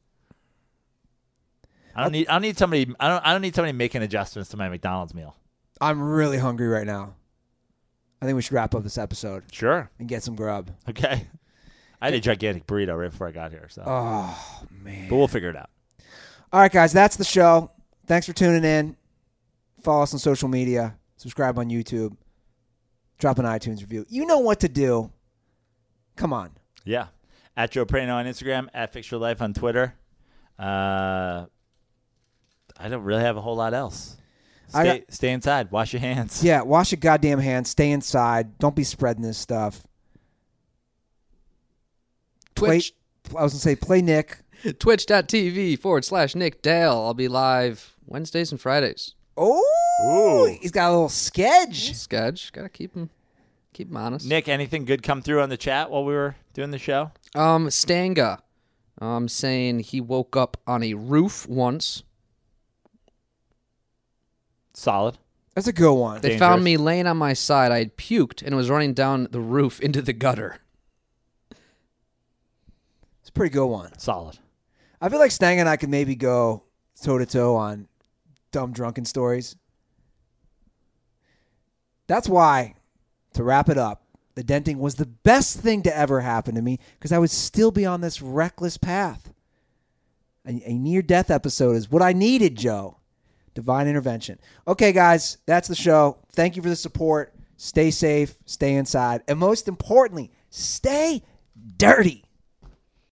I don't need somebody making adjustments to my McDonald's meal. I'm really hungry right now. I think we should wrap up this episode Sure. and get some grub. Okay. I had a gigantic burrito right before I got here, so Oh, man. but we'll figure it out. All right, guys, that's the show. Thanks for tuning in. Follow us on social media. Subscribe on YouTube. Drop an iTunes review. You know what to do. Come on. Yeah. At Joe Prano on Instagram, at Fix Your Life on Twitter. I don't really have a whole lot else. Stay inside. Wash your hands. Yeah, wash your goddamn hands. Stay inside. Don't be spreading this stuff. Twitch. Play Nick. Twitch.tv/Nick Dale. I'll be live Wednesdays and Fridays. Oh, Ooh. he's got a little sketch. Sketch. Gotta keep him honest. Nick, anything good come through on the chat while we were doing the show? Stanga. Saying he woke up on a roof once. Solid. That's a good one. They found me laying on my side. I had puked and was running down the roof into the gutter. It's a pretty good one. Solid. I feel like Stang and I could maybe go toe-to-toe on dumb drunken stories. That's why, to wrap it up, the denting was the best thing to ever happen to me because I would still be on this reckless path. A near-death episode is what I needed, Joe. Divine intervention. Okay, guys, that's the show. Thank you for the support. Stay safe, stay inside, and most importantly, stay dirty.